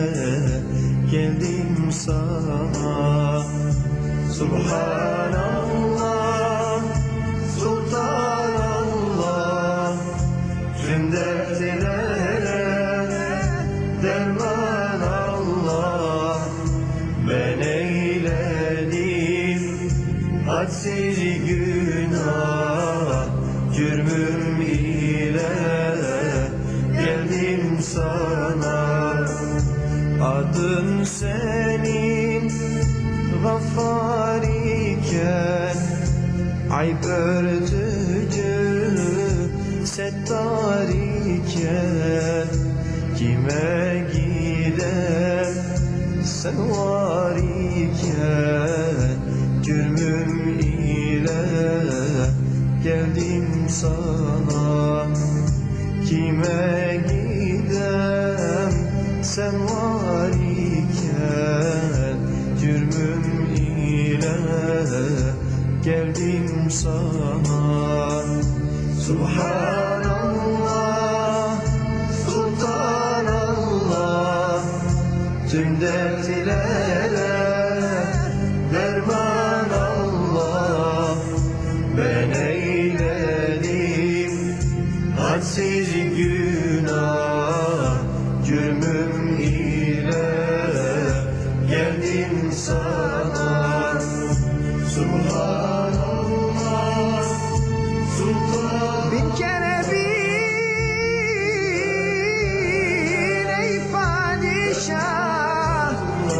geldim sana. Subhanallah, Sultanallah, tüm dertlere derman Allah. Ben eyledim hadsiz günah, cürmüm ile geldim sana. Adın senin Gaffar iken, ayıp örtücü Settar iken, kime gider sen var iken, cürmüm ile geldim sana. Kime gidem sen var iken, cürmüm ile geldim sana. Subhanallah, Sultanallah, tüm dertlere derman Allah. Ben eyledim hadsiz günah, cürmüm ile geldim sana. Subhanallah, Sultan. Bin kere bil ey padişah,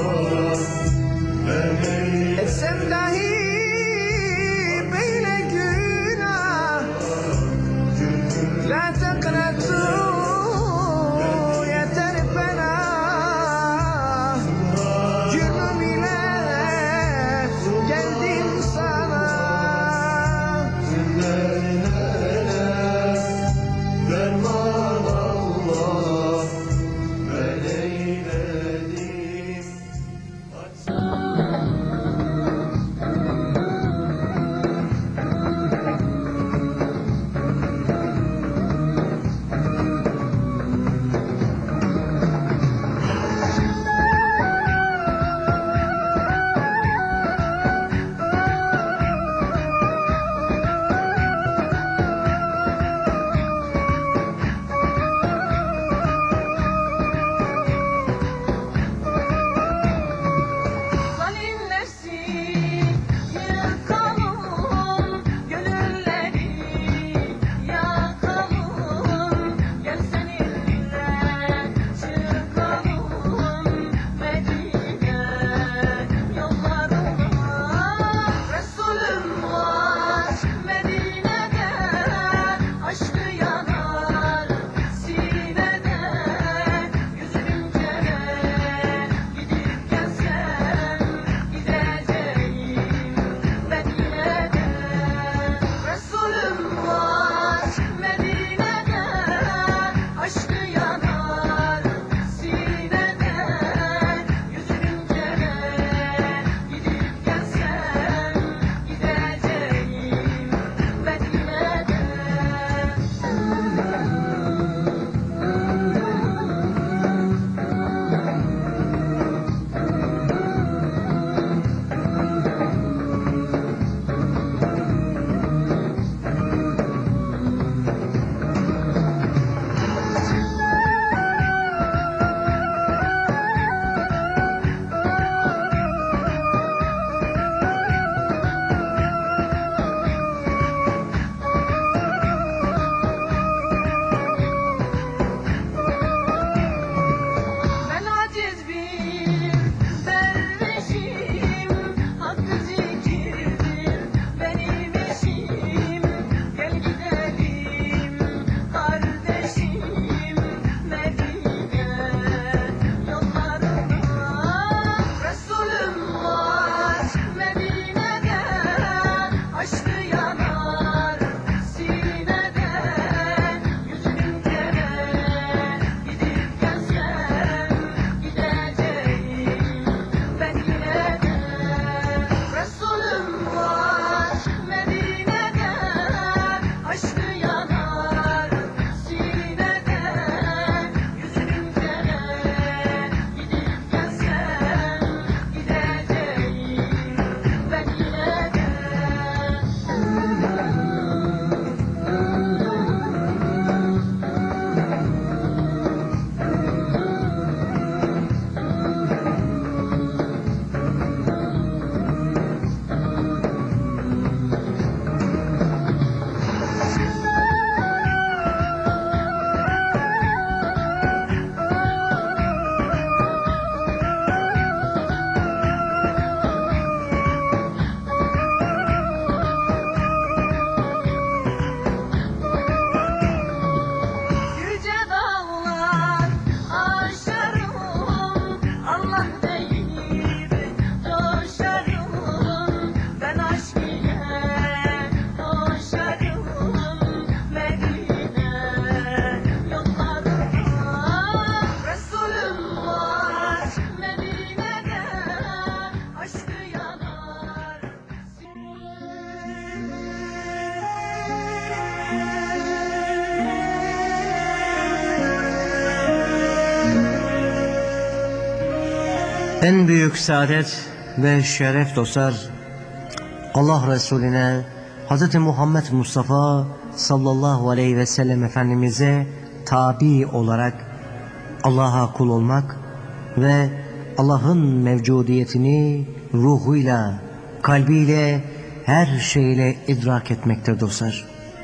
En büyük saadet ve şeref dostlar, Allah Resulüne, Hz. Muhammed Mustafa sallallahu aleyhi ve sellem Efendimiz'e tabi olarak Allah'a kul olmak ve Allah'ın mevcudiyetini ruhuyla, kalbiyle, her şeyle idrak etmektir dostlar.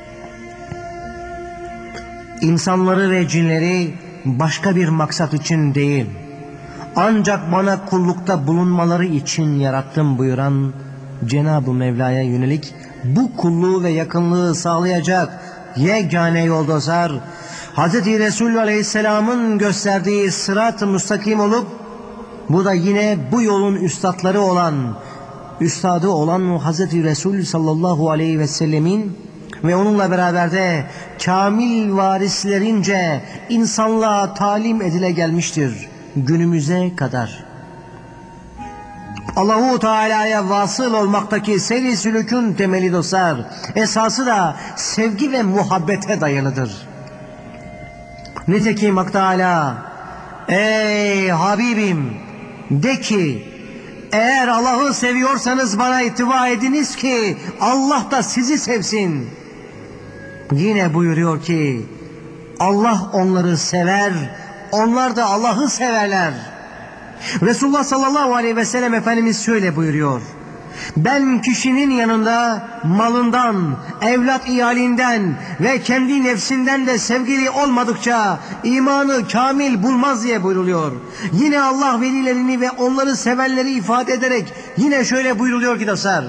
İnsanları ve cinleri başka bir maksat için değil, ancak bana kullukta bulunmaları için yarattım buyuran Cenab-ı Mevla'ya yönelik bu kulluğu ve yakınlığı sağlayacak yegane yol dostlar, Hz. Resulü Aleyhisselam'ın gösterdiği sırat-ı müstakim olup, bu da yine bu yolun üstadı olan Hz. Resulü sallallahu aleyhi ve sellemin ve onunla beraber de kamil varislerince insanlığa talim edile gelmiştir günümüze kadar. Allahu Teala'ya vasıl olmaktaki seyri sülükün temeli dostlar, esası da sevgi ve muhabbete dayalıdır. Nitekim Hak Teala, ey Habibim, de ki, eğer Allah'ı seviyorsanız bana ittiba ediniz ki Allah da sizi sevsin. Yine buyuruyor ki, Allah onları sever, onlar da Allah'ı severler. Resulullah sallallahu aleyhi ve sellem Efendimiz şöyle buyuruyor: ben kişinin yanında malından, evlat iyalinden ve kendi nefsinden de sevgili olmadıkça imanı kamil bulmaz diye buyruluyor. Yine Allah velilerini ve onları sevenleri ifade ederek yine şöyle buyruluyor ki dostlar,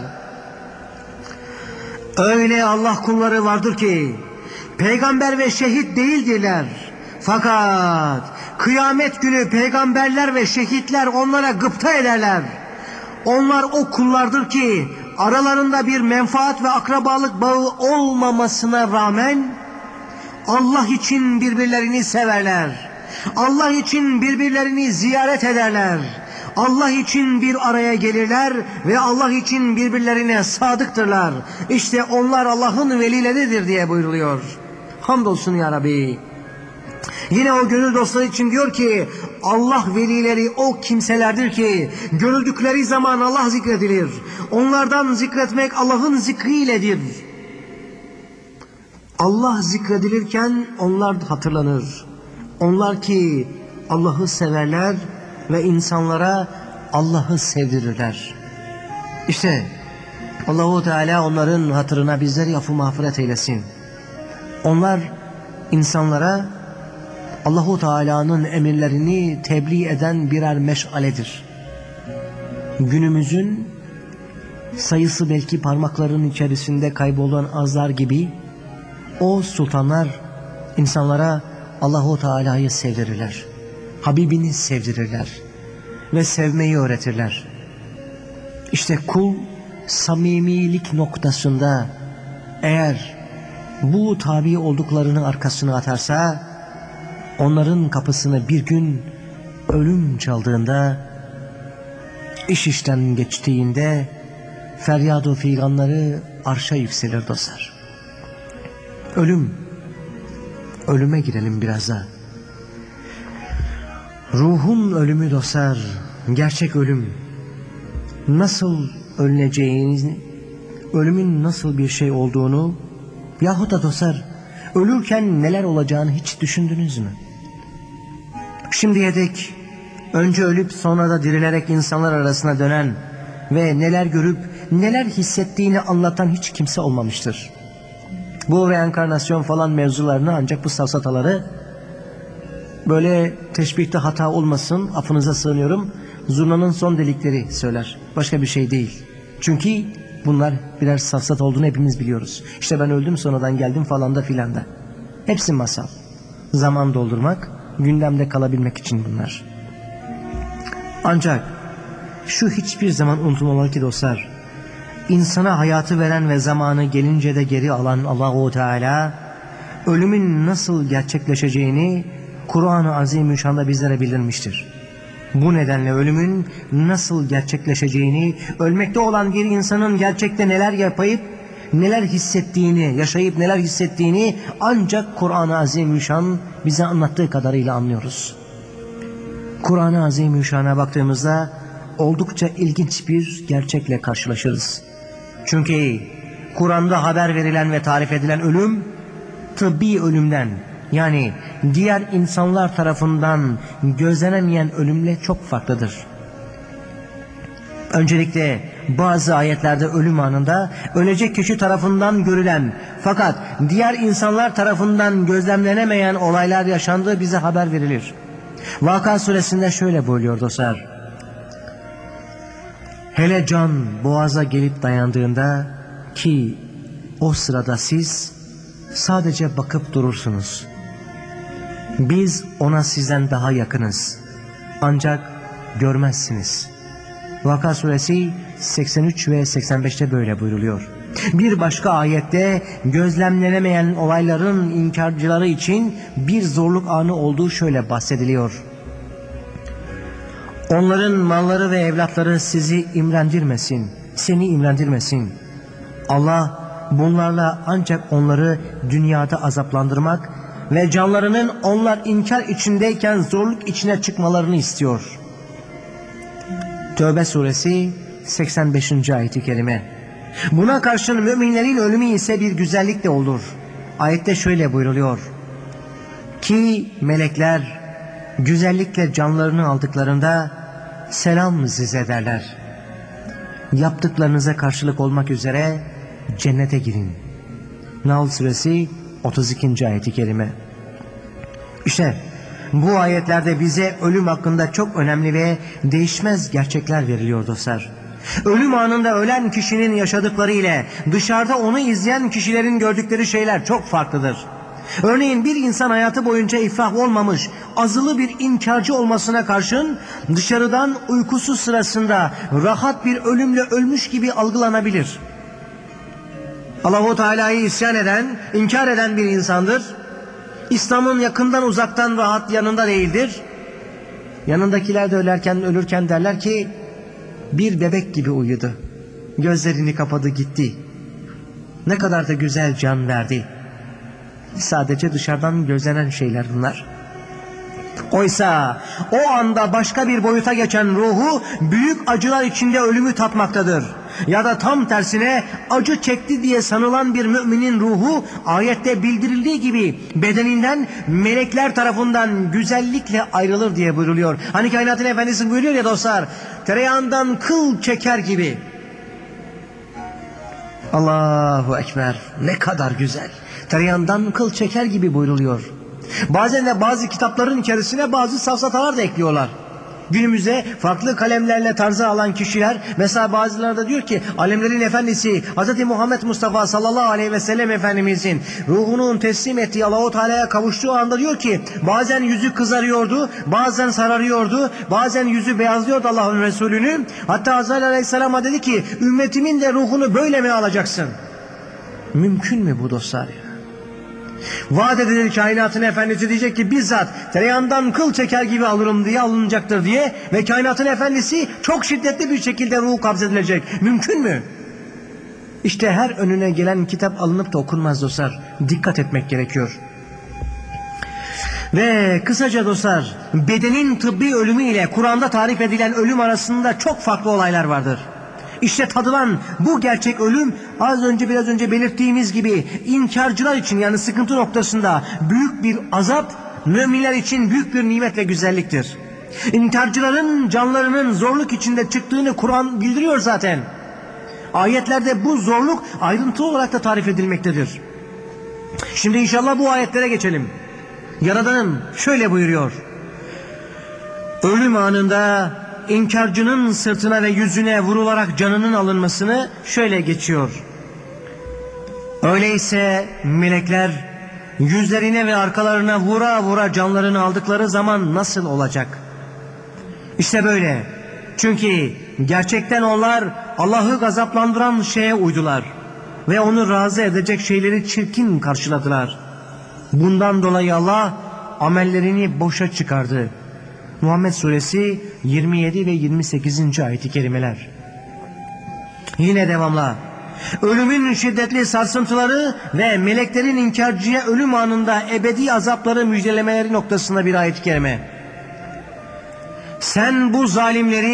öyle Allah kulları vardır ki peygamber ve şehit değildirler. Fakat kıyamet günü peygamberler ve şehitler onlara gıpta ederler. Onlar o kullardır ki aralarında bir menfaat ve akrabalık bağı olmamasına rağmen Allah için birbirlerini severler. Allah için birbirlerini ziyaret ederler. Allah için bir araya gelirler ve Allah için birbirlerine sadıktırlar. İşte onlar Allah'ın velileridir diye buyruluyor. Hamdolsun ya Rabbi. Yine o gönül dostları için diyor ki, Allah velileri o kimselerdir ki görüldükleri zaman Allah zikredilir. Onlardan zikretmek Allah'ın zikriyledir. Allah zikredilirken onlar hatırlanır. Onlar ki Allah'ı severler ve insanlara Allah'ı sevdirirler. İşte Allahu Teala onların hatırına bizleri affı mağfiret eylesin. Onlar insanlara Allahu Teala'nın emirlerini tebliğ eden birer meşaledir. Günümüzün sayısı belki parmakların içerisinde kaybolan azlar gibi o sultanlar insanlara Allahu Teala'yı sevdirirler. Habibini sevdirirler ve sevmeyi öğretirler. İşte kul samimilik noktasında eğer bu tabi olduklarını arkasına atarsa, onların kapısını bir gün ölüm çaldığında, iş işten geçtiğinde feryat-ı figanları arşa yükselir dostlar. Ölüme girelim biraz da. Ruhun ölümü dostlar, gerçek ölüm. Nasıl ölüneceğini, ölümün nasıl bir şey olduğunu yahut da dostlar, ölürken neler olacağını hiç düşündünüz mü? Şimdiye dek önce ölüp sonra da dirilerek insanlar arasına dönen ve neler görüp neler hissettiğini anlatan hiç kimse olmamıştır. Bu reenkarnasyon falan mevzularını ancak bu safsataları, böyle teşbihte hata olmasın, affınıza sığınıyorum, zurnanın son delikleri söyler. Başka bir şey değil. Çünkü bunlar birer safsat olduğunu hepimiz biliyoruz. İşte ben öldüm sonradan geldim falan da filan da. Hepsi masal. Zaman doldurmak, gündemde kalabilmek için bunlar. Ancak şu hiçbir zaman unutulmamalı ki dostlar, insana hayatı veren ve zamanı gelince de geri alan Allahu Teala, ölümün nasıl gerçekleşeceğini Kur'an-ı Azimüşşan'da bizlere bildirmiştir. Bu nedenle ölümün nasıl gerçekleşeceğini, ölmekte olan bir insanın gerçekte neler yapıp neler hissettiğini, yaşayıp neler hissettiğini ancak Kur'an-ı Azimüşşan bize anlattığı kadarıyla anlıyoruz. Kur'an-ı Azimüşşan'a baktığımızda oldukça ilginç bir gerçekle karşılaşırız. Çünkü Kur'an'da haber verilen ve tarif edilen ölüm, tıbbi ölümden, yani diğer insanlar tarafından gözlenemeyen ölümle çok farklıdır. Öncelikle bazı ayetlerde ölüm anında ölecek kişi tarafından görülen fakat diğer insanlar tarafından gözlemlenemeyen olaylar yaşandığı bize haber verilir. Vaka suresinde şöyle buyuruyor dostlar. Hele can boğaza gelip dayandığında ki o sırada siz sadece bakıp durursunuz. Biz ona sizden daha yakınız. Ancak görmezsiniz. Vaka suresi 83 ve 85'te böyle buyruluyor. Bir başka ayette gözlemlenemeyen olayların inkarcıları için bir zorluk anı olduğu şöyle bahsediliyor. Onların malları ve evlatları sizi imrendirmesin, seni imrendirmesin. Allah bunlarla ancak onları dünyada azaplandırmak ve canlarının onlar inkar içindeyken zorluk içine çıkmalarını istiyor. Tövbe suresi 85. ayet-i kerime. Buna karşın müminlerin ölümü ise bir güzellik de olur. Ayette şöyle buyruluyor. Ki melekler güzellikle canlarını aldıklarında selam size derler. Yaptıklarınıza karşılık olmak üzere cennete girin. Nahl suresi 32. ayet-i kerime. İşte bu ayetlerde bize ölüm hakkında çok önemli ve değişmez gerçekler veriliyor dostlar. Ölüm anında ölen kişinin yaşadıkları ile dışarıda onu izleyen kişilerin gördükleri şeyler çok farklıdır. Örneğin bir insan hayatı boyunca iflah olmamış, azılı bir inkarcı olmasına karşın dışarıdan uykusu sırasında rahat bir ölümle ölmüş gibi algılanabilir. Allah-u Teala'yı isyan eden, inkar eden bir insandır. İslam'ın yakından uzaktan rahat yanında değildir. Yanındakiler de ölürken derler ki bir bebek gibi uyudu. Gözlerini kapadı gitti. Ne kadar da güzel can verdi. Sadece dışarıdan gözlenen şeyler bunlar. Oysa o anda başka bir boyuta geçen ruhu büyük acılar içinde ölümü tatmaktadır. Ya da tam tersine acı çekti diye sanılan bir müminin ruhu ayette bildirildiği gibi bedeninden melekler tarafından güzellikle ayrılır diye buyruluyor. Hani kainatın efendisi buyuruyor ya dostlar, tereyağından kıl çeker gibi. Allahu Ekber, ne kadar güzel. Tereyağından kıl çeker gibi buyruluyor. Bazen de bazı kitapların içerisine bazı safsatalar da ekliyorlar. Günümüzde farklı kalemlerle tarzı alan kişiler, mesela bazıları da diyor ki alemlerin efendisi Hz. Muhammed Mustafa sallallahu aleyhi ve sellem Efendimizin ruhunun teslim ettiği Allah-u Teala'ya kavuştuğu anda diyor ki bazen yüzü kızarıyordu, bazen sararıyordu, bazen yüzü beyazlıyordu Allah'ın Resulü'nün. Hatta Azrail aleyhisselama dedi ki ümmetimin de ruhunu böyle mi alacaksın? Mümkün mü bu dostlar ya? Vaat edilir kainatın efendisi diyecek ki bizzat tereyağından kıl çeker gibi alırım diye alınacaktır diye ve kainatın efendisi çok şiddetli bir şekilde ruhu kabzedilecek. Mümkün mü? İşte her önüne gelen kitap alınıp da okunmaz dostlar. Dikkat etmek gerekiyor. Ve kısaca dostlar, bedenin tıbbi ölümü ile Kur'an'da tarif edilen ölüm arasında çok farklı olaylar vardır. İşte tadılan bu gerçek ölüm biraz önce belirttiğimiz gibi inkarcılar için, yani sıkıntı noktasında büyük bir azap, müminler için büyük bir nimet ve güzelliktir. İnkarcıların canlarının zorluk içinde çıktığını Kur'an bildiriyor zaten. Ayetlerde bu zorluk ayrıntılı olarak da tarif edilmektedir. Şimdi inşallah bu ayetlere geçelim. Yaradanım şöyle buyuruyor. Ölüm anında İnkarcının sırtına ve yüzüne vurularak canının alınmasını şöyle geçiyor. Öyleyse melekler yüzlerine ve arkalarına vura vura canlarını aldıkları zaman nasıl olacak? İşte böyle. Çünkü gerçekten onlar Allah'ı gazaplandıran şeye uydular ve onu razı edecek şeyleri çirkin karşıladılar. Bundan dolayı Allah amellerini boşa çıkardı. Muhammed suresi 27 ve 28. ayet-i kerimeler. Yine devamla. Ölümün şiddetli sarsıntıları ve meleklerin inkarcıya ölüm anında ebedi azapları müjdelemeleri noktasında bir ayet-i kerime. Sen bu zalimleri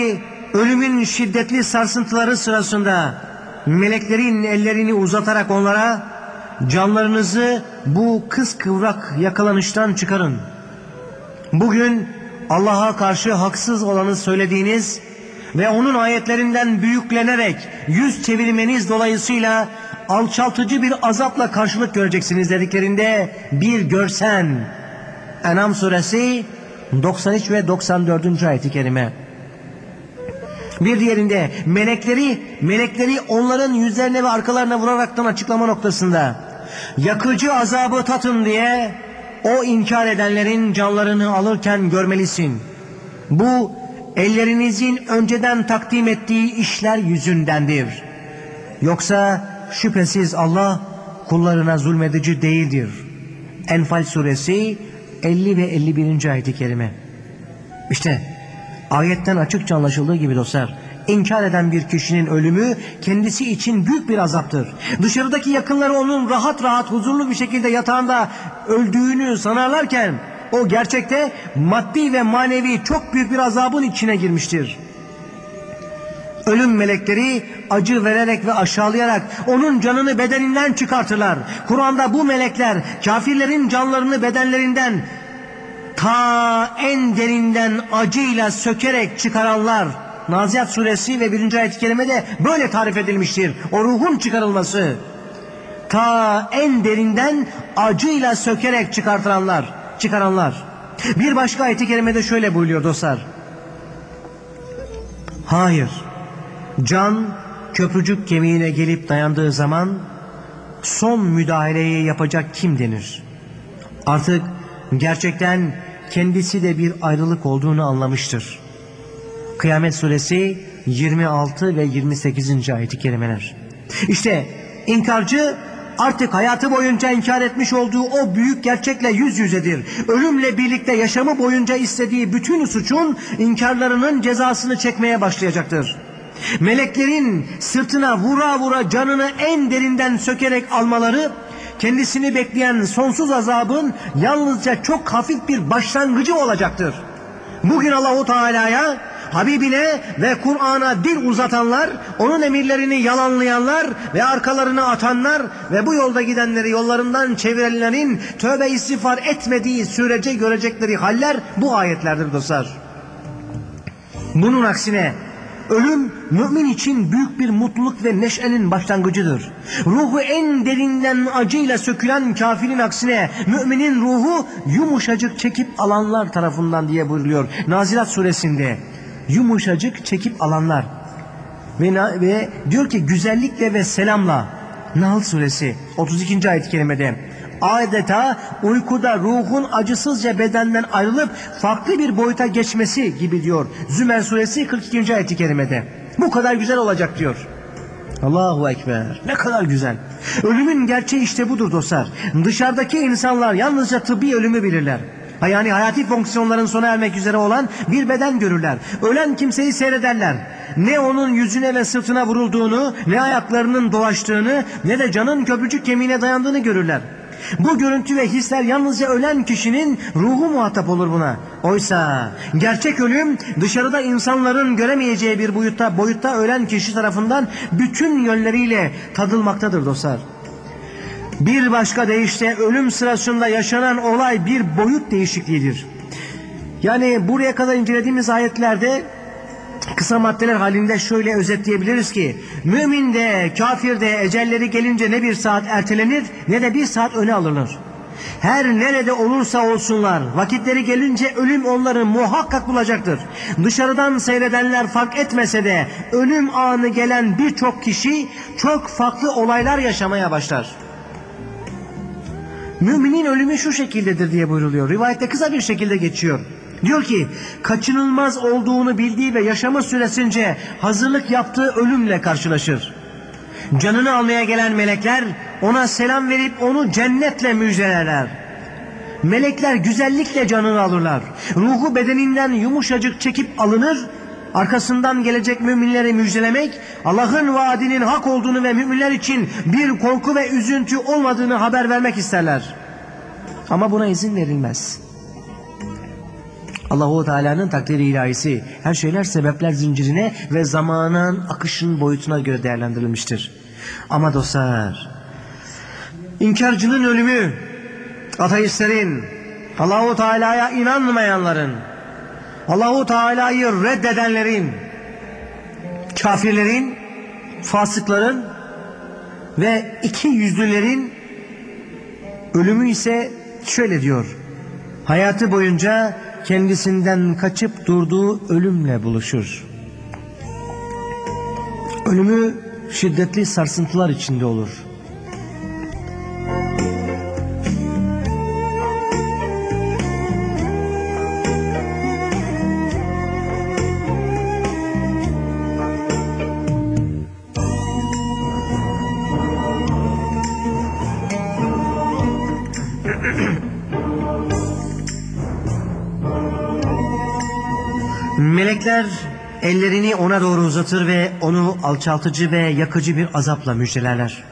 ölümün şiddetli sarsıntıları sırasında meleklerin ellerini uzatarak onlara, canlarınızı bu kıskıvrak yakalanıştan çıkarın. Bugün Allah'a karşı haksız olanı söylediğiniz ve onun ayetlerinden büyüklenerek yüz çevirmeniz dolayısıyla alçaltıcı bir azapla karşılık göreceksiniz dediklerinde bir görsen. En'am suresi 93 ve 94. ayet-i kerime. Bir diğerinde melekleri onların yüzlerine ve arkalarına vuraraktan açıklama noktasında yakıcı azabı tatın diye o inkar edenlerin canlarını alırken görmelisin. Bu ellerinizin önceden takdim ettiği işler yüzündendir. Yoksa şüphesiz Allah kullarına zulmedici değildir. Enfal suresi 50 ve 51. ayet-i kerime. İşte ayetten açıkça anlaşıldığı gibi dostlar, inkar eden bir kişinin ölümü kendisi için büyük bir azaptır. Dışarıdaki yakınları onun rahat rahat huzurlu bir şekilde yatağında öldüğünü sanarlarken o gerçekte maddi ve manevi çok büyük bir azabın içine girmiştir. Ölüm melekleri acı vererek ve aşağılayarak onun canını bedeninden çıkartırlar. Kur'an'da bu melekler kafirlerin canlarını bedenlerinden ta en derinden acıyla sökerek çıkaranlar. Naziat suresi ve 1. ayet-i kerimede böyle tarif edilmiştir. O ruhun çıkarılması. Ta en derinden acıyla sökerek çıkaranlar. Bir başka ayet-i kerimede şöyle buyuruyor dostlar. Hayır, can köprücük kemiğine gelip dayandığı zaman son müdahaleyi yapacak kim denir? Artık gerçekten kendisi de bir ayrılık olduğunu anlamıştır. Kıyamet suresi 26 ve 28. ayet-i kerimeler. İşte inkarcı artık hayatı boyunca inkar etmiş olduğu o büyük gerçekle yüz yüzedir. Ölümle birlikte yaşamı boyunca istediği bütün suçun, inkarlarının cezasını çekmeye başlayacaktır. Meleklerin sırtına vura vura canını en derinden sökerek almaları, kendisini bekleyen sonsuz azabın yalnızca çok hafif bir başlangıcı olacaktır. Bugün Allahu Teala'ya, Habibine ve Kur'an'a dil uzatanlar, onun emirlerini yalanlayanlar ve arkalarına atanlar ve bu yolda gidenleri yollarından çevirenlerin tövbe istiğfar etmediği sürece görecekleri haller bu ayetlerdir dostlar. Bunun aksine ölüm mümin için büyük bir mutluluk ve neşenin başlangıcıdır. Ruhu en derinden acıyla sökülen kafirin aksine müminin ruhu yumuşacık çekip alanlar tarafından diye buyuruluyor Nazilat suresinde. Yumuşacık çekip alanlar. Ve diyor ki güzellikle ve selamla. Nahl suresi 32. ayet-i kerimede. Adeta uykuda ruhun acısızca bedenden ayrılıp farklı bir boyuta geçmesi gibi diyor. Zümer suresi 42. ayet-i kerimede. Bu kadar güzel olacak diyor. Allahu Ekber. Ne kadar güzel. Ölümün gerçeği işte budur dostlar. Dışarıdaki insanlar yalnızca tıbbi ölümü bilirler. Yani hayati fonksiyonların sona ermek üzere olan bir beden görürler. Ölen kimseyi seyrederler. Ne onun yüzüne ve sırtına vurulduğunu, ne ayaklarının dolaştığını, ne de canın köprücük kemiğine dayandığını görürler. Bu görüntü ve hisler yalnızca ölen kişinin ruhu muhatap olur buna. Oysa gerçek ölüm dışarıda insanların göremeyeceği bir boyutta ölen kişi tarafından bütün yönleriyle tadılmaktadır dostlar. Bir başka deyişle ölüm sırasında yaşanan olay bir boyut değişikliğidir. Yani buraya kadar incelediğimiz ayetlerde kısa maddeler halinde şöyle özetleyebiliriz ki mümin de kafir de ecelleri gelince ne bir saat ertelenir ne de bir saat öne alınır. Her nerede olursa olsunlar vakitleri gelince ölüm onları muhakkak bulacaktır. Dışarıdan seyredenler fark etmese de ölüm anı gelen birçok kişi çok farklı olaylar yaşamaya başlar. Müminin ölümü şu şekildedir diye buyruluyor. Rivayette kısa bir şekilde geçiyor. Diyor ki kaçınılmaz olduğunu bildiği ve yaşama süresince hazırlık yaptığı ölümle karşılaşır. Canını almaya gelen melekler ona selam verip onu cennetle müjdelerler. Melekler güzellikle canını alırlar. Ruhu bedeninden yumuşacık çekip alınır. Arkasından gelecek müminleri müjdelemek, Allah'ın vaadinin hak olduğunu ve müminler için bir korku ve üzüntü olmadığını haber vermek isterler. Ama buna izin verilmez. Allahu Teala'nın takdiri ilahisi her şeyler sebepler zincirine ve zamanın akışın boyutuna göre değerlendirilmiştir. Ama dostlar, inkarcının ölümü, ateistlerin, Allahu Teala'ya inanmayanların, Allahu Teala'yı reddedenlerin, kafirlerin, fasıkların ve iki yüzlülerin ölümü ise şöyle diyor: hayatı boyunca kendisinden kaçıp durduğu ölümle buluşur. Ölümü şiddetli sarsıntılar içinde olur. Melekler ellerini ona doğru uzatır ve onu alçaltıcı ve yakıcı bir azapla müjdelerler.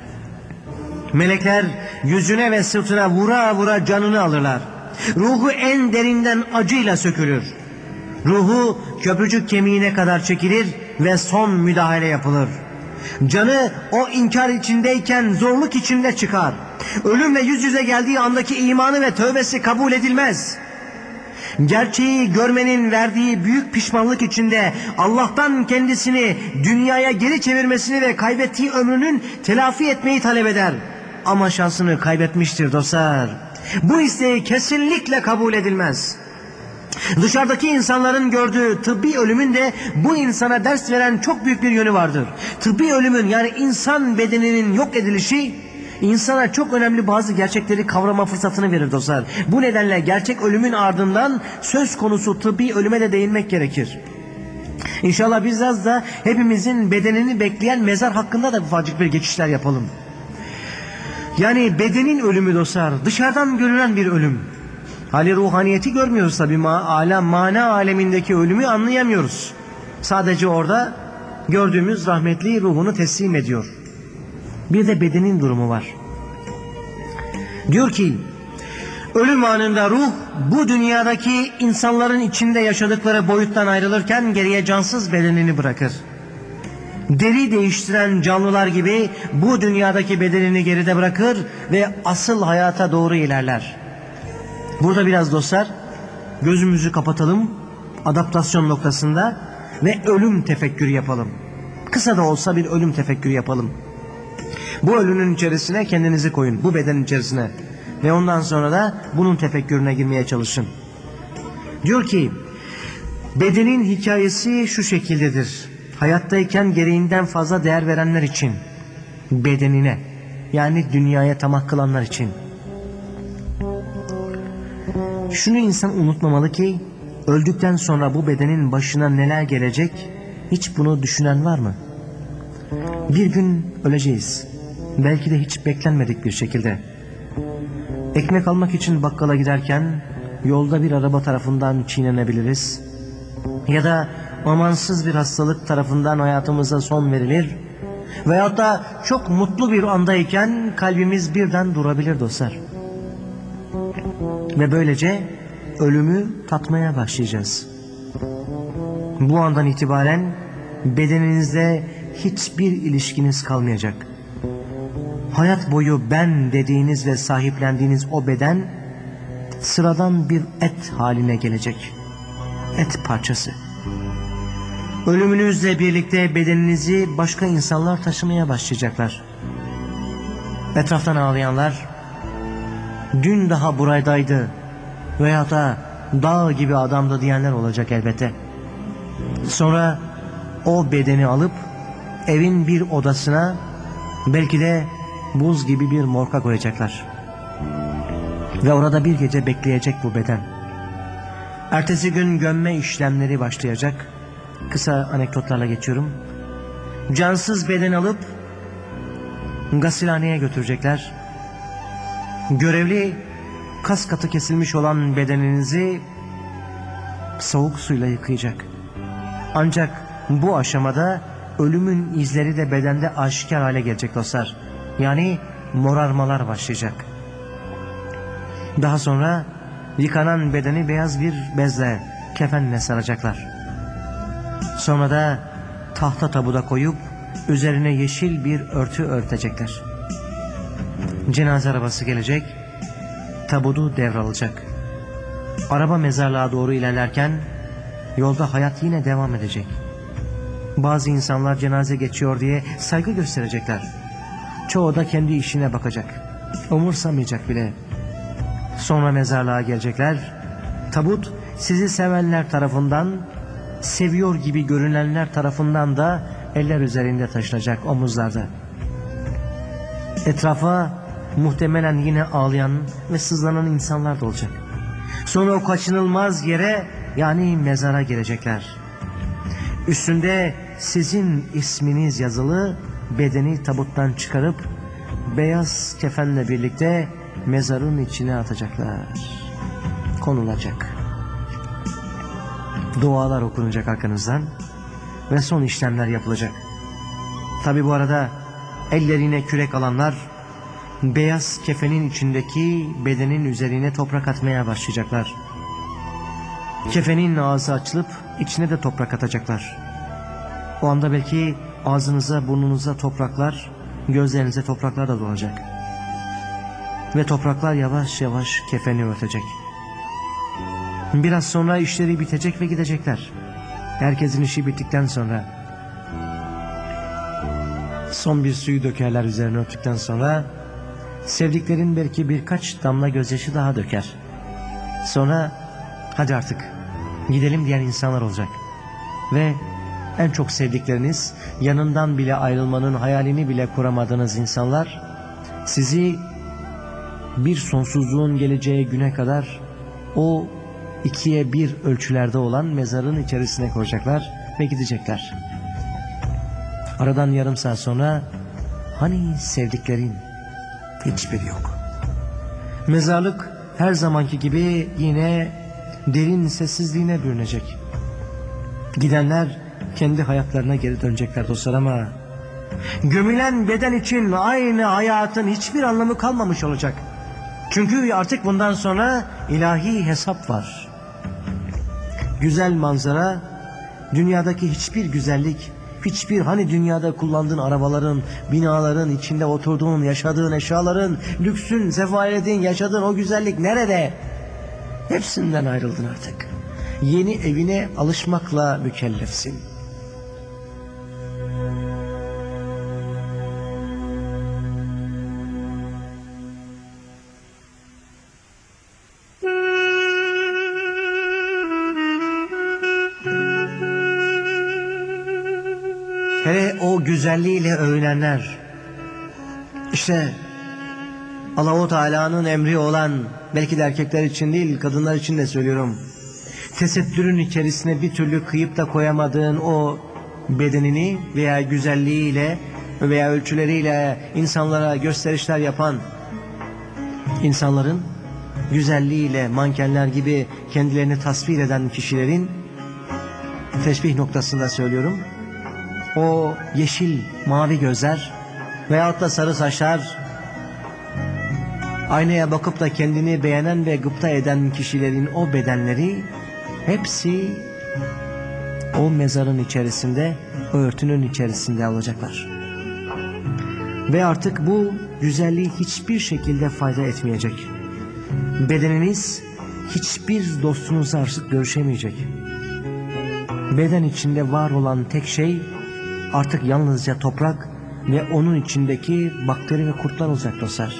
Melekler yüzüne ve sırtına vura vura canını alırlar. Ruhu en derinden acıyla sökülür. Ruhu köprücük kemiğine kadar çekilir ve son müdahale yapılır. Canı o inkar içindeyken zorluk içinde çıkar. Ölümle yüz yüze geldiği andaki imanı ve tövbesi kabul edilmez. Gerçeği görmenin verdiği büyük pişmanlık içinde Allah'tan kendisini dünyaya geri çevirmesini ve kaybettiği ömrünün telafi etmeyi talep eder. Ama şansını kaybetmiştir dostlar. Bu isteği kesinlikle kabul edilmez. Dışarıdaki insanların gördüğü tıbbi ölümün de bu insana ders veren çok büyük bir yönü vardır. Tıbbi ölümün, yani insan bedeninin yok edilişi, insana çok önemli bazı gerçekleri kavrama fırsatını verir dostlar. Bu nedenle gerçek ölümün ardından söz konusu tıbbi ölüme de değinmek gerekir. İnşallah biz da hepimizin bedenini bekleyen mezar hakkında da ufacık bir geçişler yapalım. Yani bedenin ölümü dostlar, dışarıdan görünen bir ölüm. Hali ruhaniyeti görmüyoruz tabi, mana alemindeki ölümü anlayamıyoruz. Sadece orada gördüğümüz rahmetli ruhunu teslim ediyor. Bir de bedenin durumu var. Diyor ki, ölüm anında ruh bu dünyadaki insanların içinde yaşadıkları boyuttan ayrılırken geriye cansız bedenini bırakır. Deri değiştiren canlılar gibi bu dünyadaki bedenini geride bırakır ve asıl hayata doğru ilerler. Burada biraz dostlar gözümüzü kapatalım adaptasyon noktasında ve ölüm tefekkürü yapalım. Kısa da olsa bir ölüm tefekkürü yapalım. Bu ölünün içerisine kendinizi koyun, bu bedenin içerisine, ve ondan sonra da bunun tefekkürüne girmeye çalışın. Diyor ki, bedenin hikayesi şu şekildedir. Hayattayken gereğinden fazla değer verenler için, bedenine, yani dünyaya tamah kılanlar için. Şunu insan unutmamalı ki, öldükten sonra bu bedenin başına neler gelecek, hiç bunu düşünen var mı? Bir gün öleceğiz. Belki de hiç beklenmedik bir şekilde. Ekmek almak için bakkala giderken yolda bir araba tarafından çiğnenebiliriz. Ya da amansız bir hastalık tarafından hayatımıza son verilir. Veyahut da çok mutlu bir andayken kalbimiz birden durabilir dostlar. Ve böylece ölümü tatmaya başlayacağız. Bu andan itibaren bedeninizle hiçbir ilişkiniz kalmayacak. Hayat boyu ben dediğiniz ve sahiplendiğiniz o beden sıradan bir et haline gelecek. Et parçası. Ölümünüzle birlikte bedeninizi başka insanlar taşımaya başlayacaklar. Etraftan ağlayanlar, dün daha buradaydı veya da dağ gibi adamdı diyenler olacak elbette. Sonra o bedeni alıp evin bir odasına, belki de buz gibi bir morga koyacaklar. Ve orada bir gece bekleyecek bu beden. Ertesi gün gömme işlemleri başlayacak. Kısa anekdotlarla geçiyorum. Cansız beden alıp gasilhaneye götürecekler. Görevli kas katı kesilmiş olan bedeninizi soğuk suyla yıkayacak. Ancak bu aşamada ölümün izleri de bedende aşikar hale gelecek dostlar. Yani morarmalar başlayacak. Daha sonra yıkanan bedeni beyaz bir bezle, kefenle saracaklar. Sonra da tahta tabuda koyup üzerine yeşil bir örtü örtecekler. Cenaze arabası gelecek, tabudu devralacak. Araba mezarlığa doğru ilerlerken yolda hayat yine devam edecek. Bazı insanlar cenaze geçiyor diye saygı gösterecekler. Çoğu da kendi işine bakacak. Umursamayacak bile. Sonra mezarlığa gelecekler. Tabut sizi sevenler tarafından, seviyor gibi görünenler tarafından da eller üzerinde taşınacak, omuzlarda. Etrafa muhtemelen yine ağlayan ve sızlanan insanlar da olacak. Sonra o kaçınılmaz yere, yani mezara gelecekler. Üstünde sizin isminiz yazılı bedeni tabuttan çıkarıp beyaz kefenle birlikte mezarın içine atacaklar. Konulacak. Dualar okunacak arkanızdan ve son işlemler yapılacak. Tabi bu arada ellerine kürek alanlar beyaz kefenin içindeki bedenin üzerine toprak atmaya başlayacaklar. Kefenin ağzı açılıp içine de toprak atacaklar. O anda belki ağzınıza, burnunuza topraklar, gözlerinize topraklar da dolacak. Ve topraklar yavaş yavaş kefeni örtecek. Biraz sonra işleri bitecek ve gidecekler. Herkesin işi bittikten sonra son bir suyu dökerler üzerine örttükten sonra, sevdiklerin belki birkaç damla gözyaşı daha döker. Sonra hadi artık gidelim diyen insanlar olacak. Ve en çok sevdikleriniz, yanından bile ayrılmanın hayalini bile kuramadığınız insanlar sizi bir sonsuzluğun geleceği güne kadar o 2'ye 1 ölçülerde olan mezarın içerisine koyacaklar ve gidecekler. Aradan yarım saat sonra hani sevdiklerin, hiçbiri yok. Mezarlık her zamanki gibi yine derin sessizliğine bürünecek. Gidenler kendi hayatlarına geri dönecekler dostlar, ama gömülen beden için aynı hayatın hiçbir anlamı kalmamış olacak. Çünkü artık bundan sonra ilahi hesap var. Güzel manzara, dünyadaki hiçbir güzellik, hiçbir hani dünyada kullandığın arabaların, binaların, içinde oturduğun, yaşadığın eşyaların, lüksün, sefalet ettiğin, yaşadığın o güzellik nerede? Hepsinden ayrıldın artık. Yeni evine alışmakla mükellefsin. Hele o güzelliğiyle övünenler, işte Allah-u Teala'nın emri olan, belki de erkekler için değil kadınlar için de söylüyorum, tesettürün içerisine bir türlü kıyıp da koyamadığın o bedenini veya güzelliğiyle veya ölçüleriyle insanlara gösterişler yapan insanların, güzelliğiyle mankenler gibi kendilerini tasvir eden kişilerin, teşbih noktasında söylüyorum, o yeşil, mavi gözler veyahut da sarı saçlar, aynaya bakıp da kendini beğenen ve gıpta eden kişilerin o bedenleri, hepsi o mezarın içerisinde, o örtünün içerisinde olacaklar. Ve artık bu güzelliği hiçbir şekilde fayda etmeyecek. Bedeniniz hiçbir dostunuzla artık görüşemeyecek. Beden içinde var olan tek şey artık yalnızca toprak ve onun içindeki bakteri ve kurtlar olacak dostlar.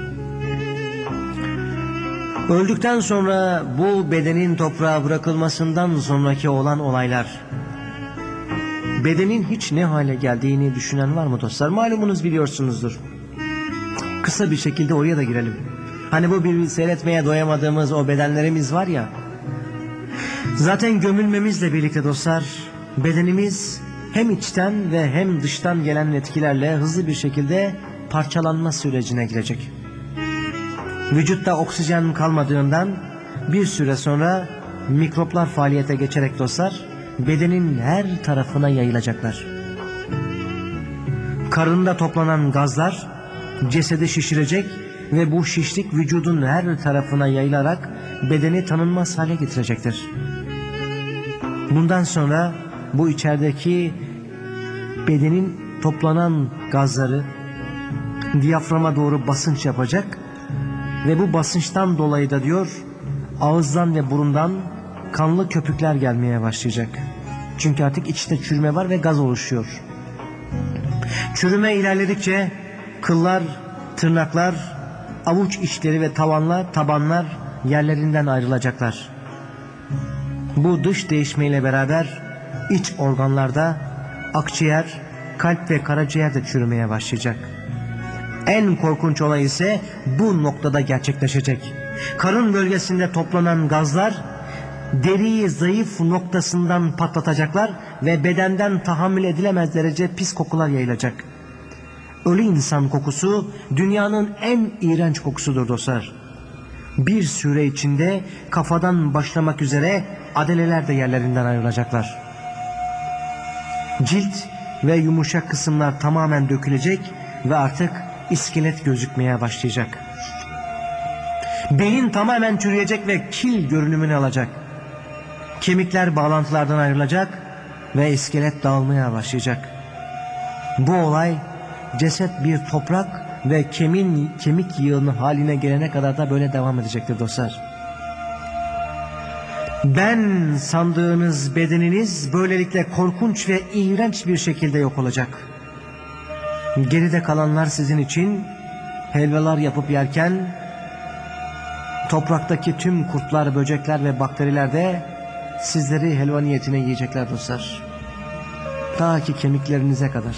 Öldükten sonra bu bedenin toprağa bırakılmasından sonraki olan olaylar, bedenin hiç ne hale geldiğini düşünen var mı dostlar? Malumunuz, biliyorsunuzdur. Kısa bir şekilde oraya da girelim. Hani bu bir seyretmeye doyamadığımız o bedenlerimiz var ya, zaten gömülmemizle birlikte dostlar, bedenimiz hem içten ve hem dıştan gelen etkilerle hızlı bir şekilde parçalanma sürecine girecek. Vücutta oksijen kalmadığından bir süre sonra mikroplar faaliyete geçerek dostlar, bedenin her tarafına yayılacaklar. Karında toplanan gazlar cesedi şişirecek ve bu şişlik vücudun her tarafına yayılarak bedeni tanınmaz hale getirecektir. Bundan sonra bu içerideki bedenin toplanan gazları diyaframa doğru basınç yapacak ve bu basınçtan dolayı da diyor ağızdan ve burundan kanlı köpükler gelmeye başlayacak. Çünkü artık içte çürüme var ve gaz oluşuyor. Çürüme ilerledikçe kıllar, tırnaklar, avuç içleri ve tabanlar yerlerinden ayrılacaklar. Bu dış değişmeyle beraber iç organlarda akciğer, kalp ve karaciğer de çürümeye başlayacak. En korkunç olay ise bu noktada gerçekleşecek. Karın bölgesinde toplanan gazlar deriyi zayıf noktasından patlatacaklar ve bedenden tahammül edilemez derece pis kokular yayılacak. Ölü insan kokusu dünyanın en iğrenç kokusudur dostlar. Bir süre içinde kafadan başlamak üzere adeleler de yerlerinden ayrılacaklar. Cilt ve yumuşak kısımlar tamamen dökülecek ve artık iskelet gözükmeye başlayacak. Beyin tamamen çürüyecek ve kil görünümünü alacak. Kemikler bağlantılardan ayrılacak ve iskelet dağılmaya başlayacak. Bu olay ceset bir toprak ve kemik yığını haline gelene kadar da böyle devam edecektir dostlar. Ben sandığınız bedeniniz böylelikle korkunç ve iğrenç bir şekilde yok olacak. Geride kalanlar sizin için helvalar yapıp yerken topraktaki tüm kurtlar, böcekler ve bakteriler de sizleri helva niyetine yiyecekler dostlar. Ta ki kemiklerinize kadar.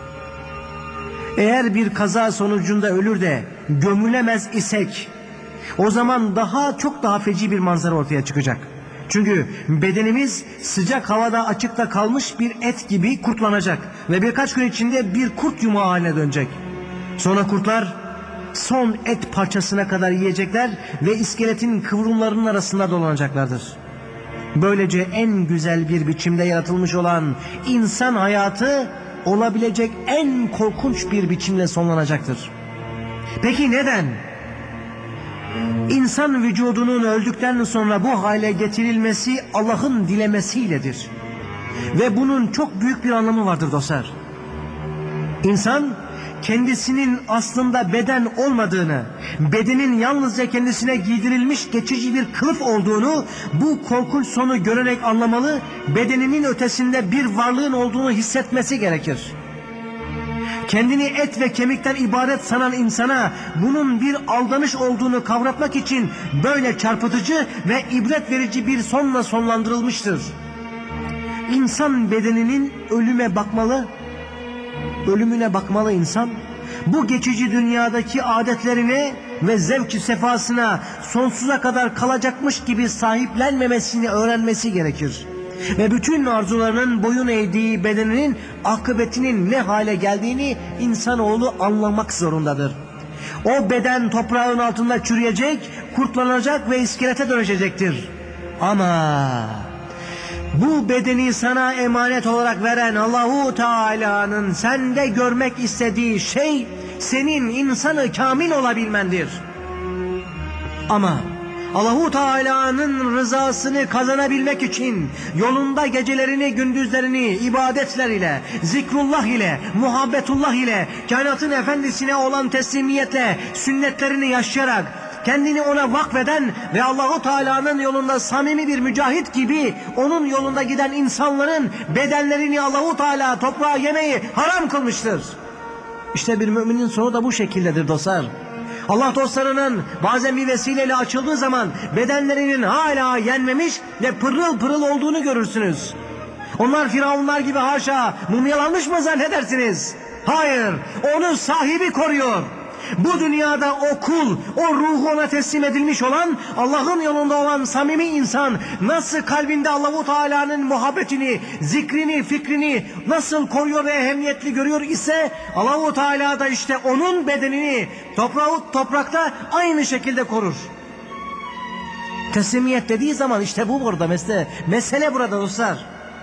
Eğer bir kaza sonucunda ölür de gömülemez isek o zaman çok daha feci bir manzara ortaya çıkacak. Çünkü bedenimiz sıcak havada açıkta kalmış bir et gibi kurtlanacak ve birkaç gün içinde bir kurt yumağı haline dönecek. Sonra kurtlar son et parçasına kadar yiyecekler ve iskeletin kıvrımlarının arasında dolanacaklardır. Böylece en güzel bir biçimde yaratılmış olan insan hayatı olabilecek en korkunç bir biçimle sonlanacaktır. Peki neden? İnsan vücudunun öldükten sonra bu hale getirilmesi Allah'ın dilemesiyledir. Ve bunun çok büyük bir anlamı vardır dostlar. İnsan kendisinin aslında beden olmadığını, bedenin yalnızca kendisine giydirilmiş geçici bir kılıf olduğunu bu korkunç sonu görerek anlamalı, bedeninin ötesinde bir varlığın olduğunu hissetmesi gerekir. Kendini et ve kemikten ibaret sanan insana bunun bir aldanış olduğunu kavratmak için böyle çarpıtıcı ve ibret verici bir sonla sonlandırılmıştır. İnsan bedeninin ölümüne bakmalı insan. Bu geçici dünyadaki adetlerine ve zevk-i sefasına sonsuza kadar kalacakmış gibi sahiplenmemesini öğrenmesi gerekir. Ve bütün arzularının boyun eğdiği bedeninin akıbetinin ne hale geldiğini insanoğlu anlamak zorundadır. O beden toprağın altında çürüyecek, kurtlanacak ve iskelete dönüşecektir. Ama bu bedeni sana emanet olarak veren Allahu Teala'nın sende görmek istediği şey senin insanı kamil olabilmendir. Ama Allahu Teala'nın rızasını kazanabilmek için yolunda gecelerini, gündüzlerini ibadetler ile, zikrullah ile, muhabbetullah ile, kainatın efendisine olan teslimiyetle, sünnetlerini yaşayarak kendini ona vakfeden ve Allahu Teala'nın yolunda samimi bir mücahit gibi onun yolunda giden insanların bedenlerini Allahu Teala toprağa yemeyi haram kılmıştır. İşte bir müminin sonu da bu şekildedir dostlar. Allah dostlarının bazen bir vesileyle açıldığı zaman bedenlerinin hala yenmemiş ve pırıl pırıl olduğunu görürsünüz. Onlar firavunlar gibi haşa mumyalanmış mı zannedersiniz? Hayır, onu sahibi koruyor. Bu dünyada o kul, o ruhu ona teslim edilmiş olan, Allah'ın yolunda olan samimi insan nasıl kalbinde Allahu Teala'nın muhabbetini, zikrini, fikrini nasıl koruyor ve ehemmiyetli görüyor ise Allahu Teala da işte onun bedenini toprakta aynı şekilde korur. Teslimiyet dediği zaman işte bu burada mesele burada dostlar.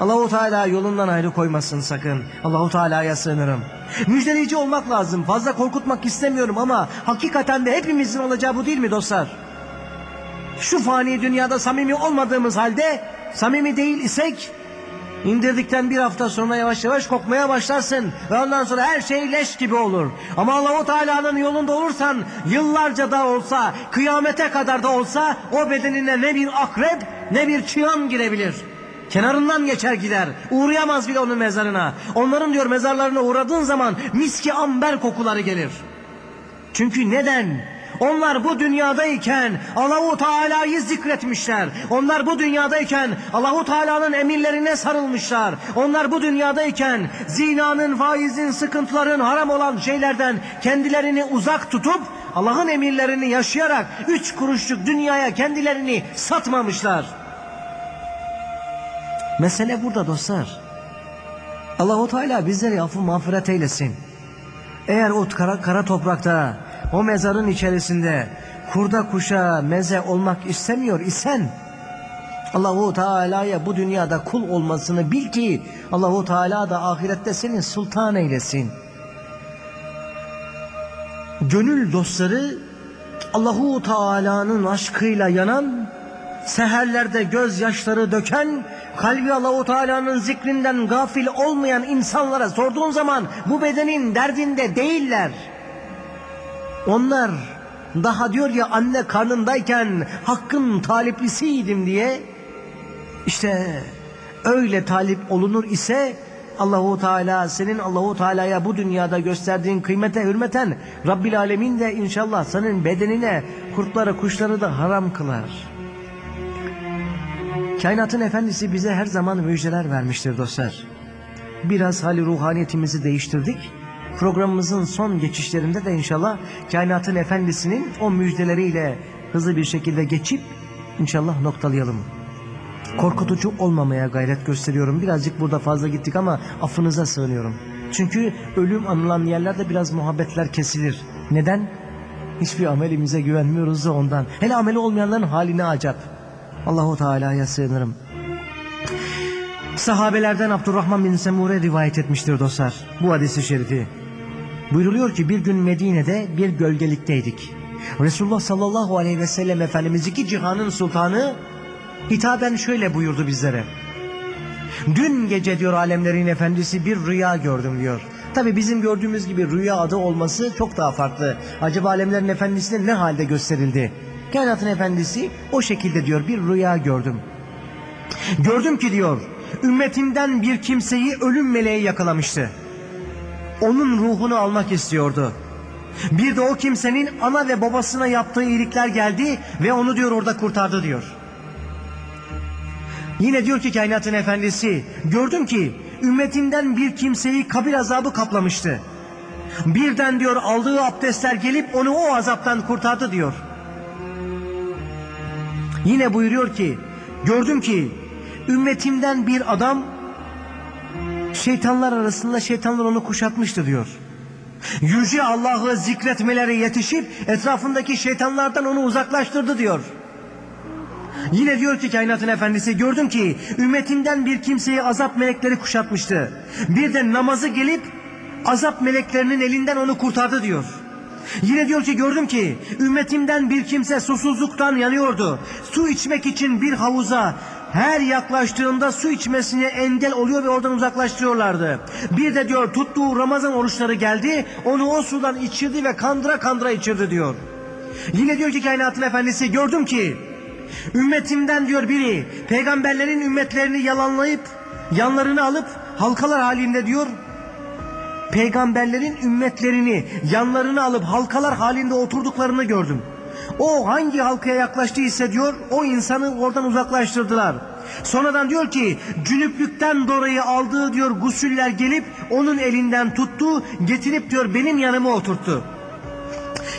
Allahu Teala yolundan ayrı koymasın sakın. Allahu Teala'ya sığınırım. Müjdeleyici olmak lazım. Fazla korkutmak istemiyorum ama hakikaten de hepimizin olacağı bu değil mi dostlar? Şu fani dünyada samimi olmadığımız halde, samimi değil isek, indirdikten bir hafta sonra yavaş yavaş kokmaya başlarsın ve ondan sonra her şey leş gibi olur. Ama Allahu Teala'nın yolunda olursan, yıllarca da olsa, kıyamete kadar da olsa o bedenine ne bir akrep ne bir çıyan girebilir. Kenarından geçer gider. Uğrayamaz bile onun mezarına. Onların diyor mezarlarına uğradığın zaman miski amber kokuları gelir. Çünkü neden? Onlar bu dünyadayken Allahu Teala'yı zikretmişler. Onlar bu dünyadayken Allahu Teala'nın emirlerine sarılmışlar. Onlar bu dünyadayken zinanın, faizin, sıkıntıların, haram olan şeylerden kendilerini uzak tutup Allah'ın emirlerini yaşayarak 3 kuruşluk dünyaya kendilerini satmamışlar. Mesele burada dostlar. Allahu Teala bizleri affı mağfiret eylesin. Eğer o kara toprakta, o mezarın içerisinde kurda kuşa meze olmak istemiyor isen, Allahu Teala'ya bu dünyada kul olmasını bil ki Allahu Teala da ahirette seni sultan eylesin. Gönül dostları Allahu Teala'nın aşkıyla yanan, seherlerde gözyaşları döken, kalbi Allahu Teala'nın zikrinden gafil olmayan insanlara sorduğun zaman bu bedenin derdinde değiller. Onlar daha diyor ya anne karnındayken hakkın taliplisiydim diye, işte öyle talip olunur ise Allahu Teala senin Allahu Teala'ya bu dünyada gösterdiğin kıymete hürmeten Rabbil Alemin de inşallah senin bedenine kurtları kuşları da haram kılar. Kainatın efendisi bize her zaman müjdeler vermiştir dostlar. Biraz hali ruhaniyetimizi değiştirdik. Programımızın son geçişlerinde de inşallah kainatın efendisinin o müjdeleriyle hızlı bir şekilde geçip inşallah noktalayalım. Korkutucu olmamaya gayret gösteriyorum. Birazcık burada fazla gittik ama affınıza sığınıyorum. Çünkü ölüm anılan yerlerde biraz muhabbetler kesilir. Neden? Hiçbir amelimize güvenmiyoruz da ondan. Hele ameli olmayanların haline acap. Allahu Teala'ya sığınırım. Sahabelerden Abdurrahman bin Semure rivayet etmiştir dostlar bu hadis-i şerifi. Buyruluyor ki bir gün Medine'de bir gölgelikteydik. Resulullah sallallahu aleyhi ve sellem Efendimiz iki cihanın sultanı hitaben şöyle buyurdu bizlere. Dün gece diyor alemlerin efendisi bir rüya gördüm diyor. Tabi bizim gördüğümüz gibi rüya adı olması çok daha farklı. Acaba alemlerin efendisine ne halde gösterildi? Kainatın efendisi o şekilde diyor bir rüya gördüm. Gördüm ki diyor ümmetimden bir kimseyi ölüm meleği yakalamıştı. Onun ruhunu almak istiyordu. Bir de o kimsenin ana ve babasına yaptığı iyilikler geldi ve onu diyor orada kurtardı diyor. Yine diyor ki kainatın efendisi gördüm ki ümmetinden bir kimseyi kabir azabı kaplamıştı. Birden diyor aldığı abdestler gelip onu o azaptan kurtardı diyor. Yine buyuruyor ki gördüm ki ümmetimden bir adam şeytanlar arasında şeytanlar onu kuşatmıştı diyor. Yüce Allah'ı zikretmeleri yetişip etrafındaki şeytanlardan onu uzaklaştırdı diyor. Yine diyor ki kainatın efendisi gördüm ki ümmetimden bir kimseyi azap melekleri kuşatmıştı. Bir de namazı gelip azap meleklerinin elinden onu kurtardı diyor. Yine diyor ki gördüm ki ümmetimden bir kimse susuzluktan yanıyordu. Su içmek için bir havuza her yaklaştığında su içmesine engel oluyor ve oradan uzaklaştırıyorlardı. Bir de diyor tuttuğu Ramazan oruçları geldi, onu o sudan içirdi ve kandıra kandıra içirdi diyor. Yine diyor ki kainatın efendisi gördüm ki ümmetimden diyor biri peygamberlerin ümmetlerini yalanlayıp yanlarını alıp halkalar halinde diyor peygamberlerin ümmetlerini yanlarını alıp halkalar halinde oturduklarını gördüm. O hangi halkaya yaklaştıysa diyor o insanı oradan uzaklaştırdılar. Sonradan diyor ki cünüplükten dolayı aldığı diyor gusüller gelip onun elinden tuttu, getirip diyor benim yanıma oturttu.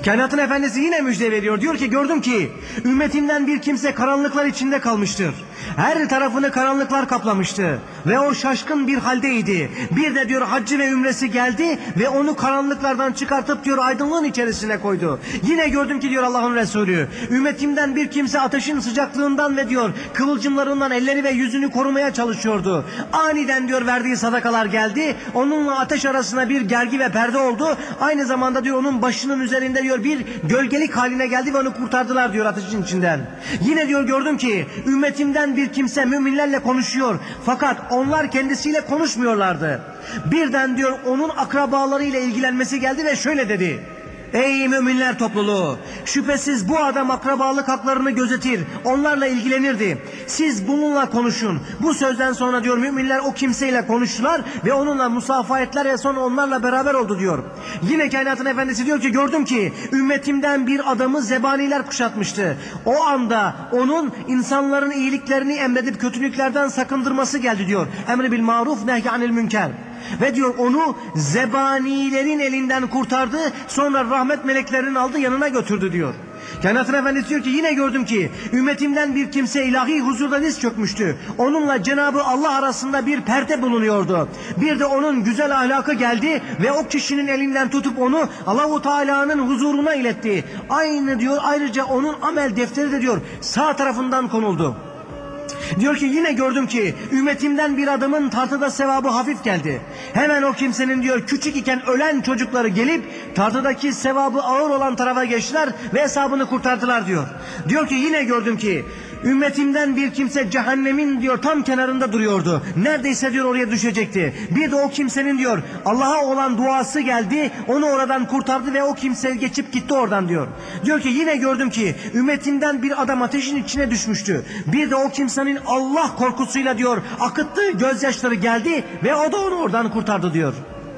Kainatın efendisi yine müjde veriyor. Diyor ki gördüm ki ümmetimden bir kimse karanlıklar içinde kalmıştır. Her tarafını karanlıklar kaplamıştı ve o şaşkın bir haldeydi. Bir de diyor haccı ve ümresi geldi ve onu karanlıklardan çıkartıp diyor aydınlığın içerisine koydu. Yine gördüm ki diyor Allah'ın Resulü, ümmetimden bir kimse ateşin sıcaklığından ve diyor kıvılcımlarından elleri ve yüzünü korumaya çalışıyordu. Aniden diyor verdiği sadakalar geldi. Onunla ateş arasına bir gergi ve perde oldu. Aynı zamanda diyor onun başının üzerinde diyor bir gölgelik haline geldi ve onu kurtardılar diyor ateşin içinden. Yine diyor gördüm ki ümmetimden bir kimse müminlerle konuşuyor fakat onlar kendisiyle konuşmuyorlardı. Birden diyor onun akrabalarıyla ilgilenmesi geldi ve şöyle dedi: ey müminler topluluğu, şüphesiz bu adam akrabalık haklarını gözetir, onlarla ilgilenirdi. Siz bununla konuşun. Bu sözden sonra diyor müminler o kimseyle konuştular ve onunla musafaha ettiler ve sonra onlarla beraber oldu diyor. Yine kainatın efendisi diyor ki gördüm ki ümmetimden bir adamı zebaniler kuşatmıştı. O anda onun insanların iyiliklerini emredip kötülüklerden sakındırması geldi diyor. Emri bil maruf nehyanil münker. Ve diyor onu zebanilerin elinden kurtardı, sonra rahmet meleklerinin aldı yanına götürdü diyor. Kainatın efendisi diyor ki yine gördüm ki ümmetimden bir kimse ilahi huzurda diz çökmüştü. Onunla Cenab-ı Allah arasında bir perde bulunuyordu. Bir de onun güzel ahlakı geldi ve o kişinin elinden tutup onu Allah-u Teala'nın huzuruna iletti. Aynı diyor ayrıca onun amel defteri de diyor sağ tarafından konuldu. Diyor ki yine gördüm ki ümmetimden bir adamın tartıda sevabı hafif geldi. Hemen o kimsenin diyor küçük iken ölen çocukları gelip tartıdaki sevabı ağır olan tarafa geçtiler ve hesabını kurtardılar diyor. Diyor ki yine gördüm ki ümmetimden bir kimse cehennemin diyor tam kenarında duruyordu. Neredeyse diyor oraya düşecekti. Bir de o kimsenin diyor Allah'a olan duası geldi. Onu oradan kurtardı ve o kimse geçip gitti oradan diyor. Diyor ki yine gördüm ki ümmetimden bir adam ateşin içine düşmüştü. Bir de o kimsenin Allah korkusuyla diyor akıttığı gözyaşları geldi ve o da onu oradan kurtardı diyor.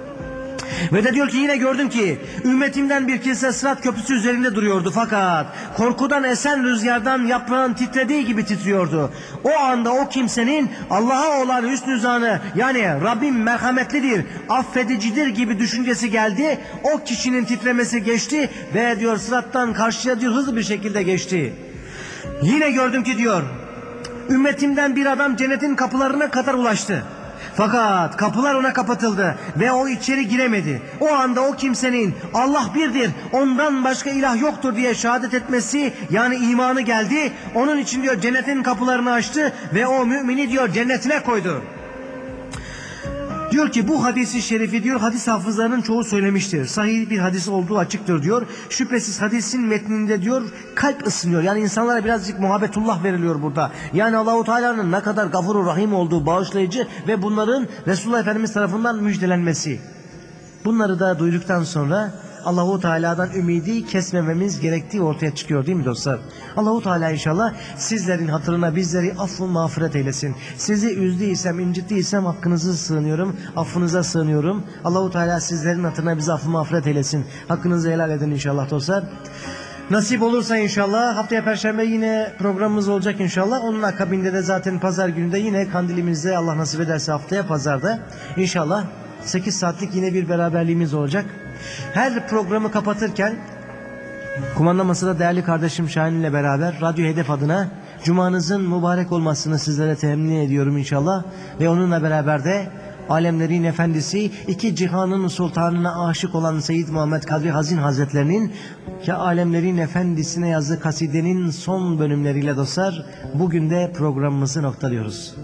Ve de diyor ki yine gördüm ki ümmetimden bir kimse Sırat Köprüsü üzerinde duruyordu fakat korkudan esen rüzgardan yaprağın titrediği gibi titriyordu. O anda o kimsenin Allah'a olan hüsnü zanı, yani Rabbim merhametlidir, affedicidir gibi düşüncesi geldi. O kişinin titremesi geçti ve diyor Sırat'tan karşıya diyor hızlı bir şekilde geçti. Yine gördüm ki diyor ümmetimden bir adam cennetin kapılarına kadar ulaştı. Fakat kapılar ona kapatıldı ve o içeri giremedi. O anda o kimsenin Allah birdir, ondan başka ilah yoktur diye şehadet etmesi, yani imanı geldi. Onun için diyor cennetin kapılarını açtı ve o mümini diyor cennetine koydu. Diyor ki bu hadisi şerifi diyor hadis hafızlarının çoğu söylemiştir. Sahih bir hadis olduğu açıktır diyor. Şüphesiz hadisin metninde diyor kalp ısınıyor. Yani insanlara birazcık muhabbetullah veriliyor burada. Yani Allahu Teala'nın ne kadar gafurur rahim olduğu, bağışlayıcı ve bunların Resulullah Efendimiz tarafından müjdelenmesi. Bunları da duyduktan sonra Allahu Teala'dan ümidi kesmememiz gerektiği ortaya çıkıyor değil mi dostlar? Allahu Teala inşallah sizlerin hatırına bizleri affı mağfiret eylesin. Sizi üzdüysem, incittiysem hakkınızı sığınıyorum, affınıza sığınıyorum. Allahu Teala sizlerin hatırına bizi affı mağfiret eylesin. Hakkınızı helal edin inşallah dostlar. Nasip olursa inşallah haftaya Perşembe yine programımız olacak inşallah. Onun akabinde de zaten pazar günü de yine kandilimizde Allah nasip ederse haftaya pazarda inşallah 8 saatlik yine bir beraberliğimiz olacak. Her programı kapatırken kumanda masada değerli kardeşim Şahin ile beraber Radyo Hedef adına Cumanızın mübarek olmasını sizlere temenni ediyorum inşallah. Ve onunla beraber de alemlerin efendisi, iki cihanın sultanına aşık olan Seyyid Muhammed Kadri Hazin Hazretlerinin ki alemlerin efendisine yazdığı kasidenin son bölümleriyle dostlar bugün de programımızı noktalıyoruz.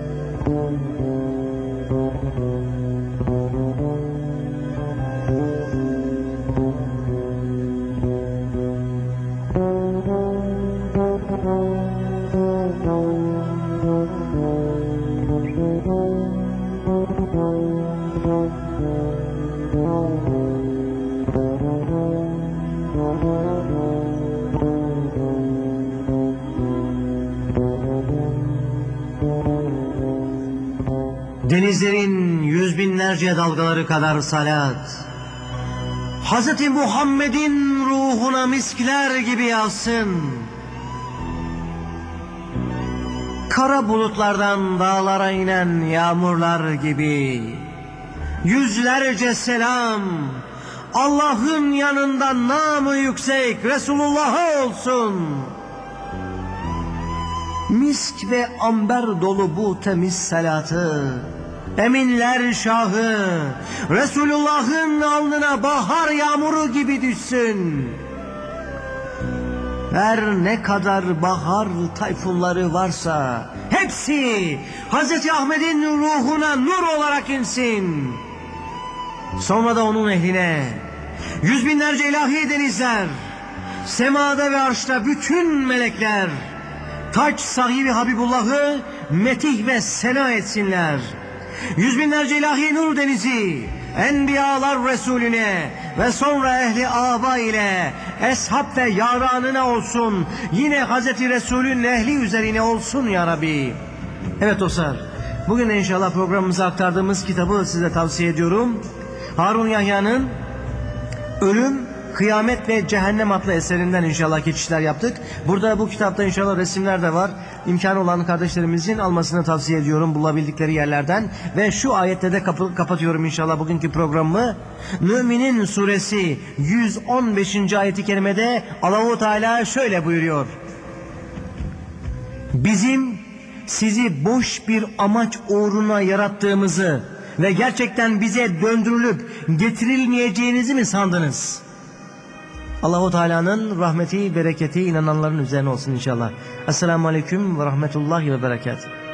Denizlerin yüz binlerce dalgaları kadar salat, Hazreti Muhammed'in ruhuna miskler gibi yağsın. Kara bulutlardan dağlara inen yağmurlar gibi yüzlerce selam Allah'ın yanında namı yüksek Resulullah'a olsun. Misk ve amber dolu bu temiz salatı, eminler şahı Resulullah'ın alnına bahar yağmuru gibi düşsün. Her ne kadar bahar tayfunları varsa hepsi Hazreti Ahmet'in ruhuna nur olarak insin. Sonra da onun ehline, yüz binlerce ilahi denizler, semada ve arşta bütün melekler, taç sahibi Habibullah'ı metih ve sena etsinler. Yüz binlerce ilahi nur denizi, Enbiyalar Resulüne ve sonra ehli aba ile eshab ve yaranına olsun. Yine Hazreti Resulün ehli üzerine olsun ya Rabbi. Evet dostlar, bugün inşallah programımıza aktardığımız kitabı size tavsiye ediyorum. Harun Yahya'nın Ölüm, Kıyamet ve Cehennem adlı eserinden inşallah geçişler yaptık. Burada bu kitapta inşallah resimler de var. İmkanı olan kardeşlerimizin almasını tavsiye ediyorum bulabildikleri yerlerden. Ve şu ayette de kapatıyorum inşallah bugünkü programımı. Mü'minin suresi 115. ayeti kerimede Allah-u Teala şöyle buyuruyor. Bizim sizi boş bir amaç uğruna yarattığımızı ve gerçekten bize döndürülüp getirilmeyeceğinizi mi sandınız? Allah-u Teala'nın rahmeti, bereketi inananların üzerine olsun inşallah. Esselamu Aleyküm ve Rahmetullahi ve Berekatuhu.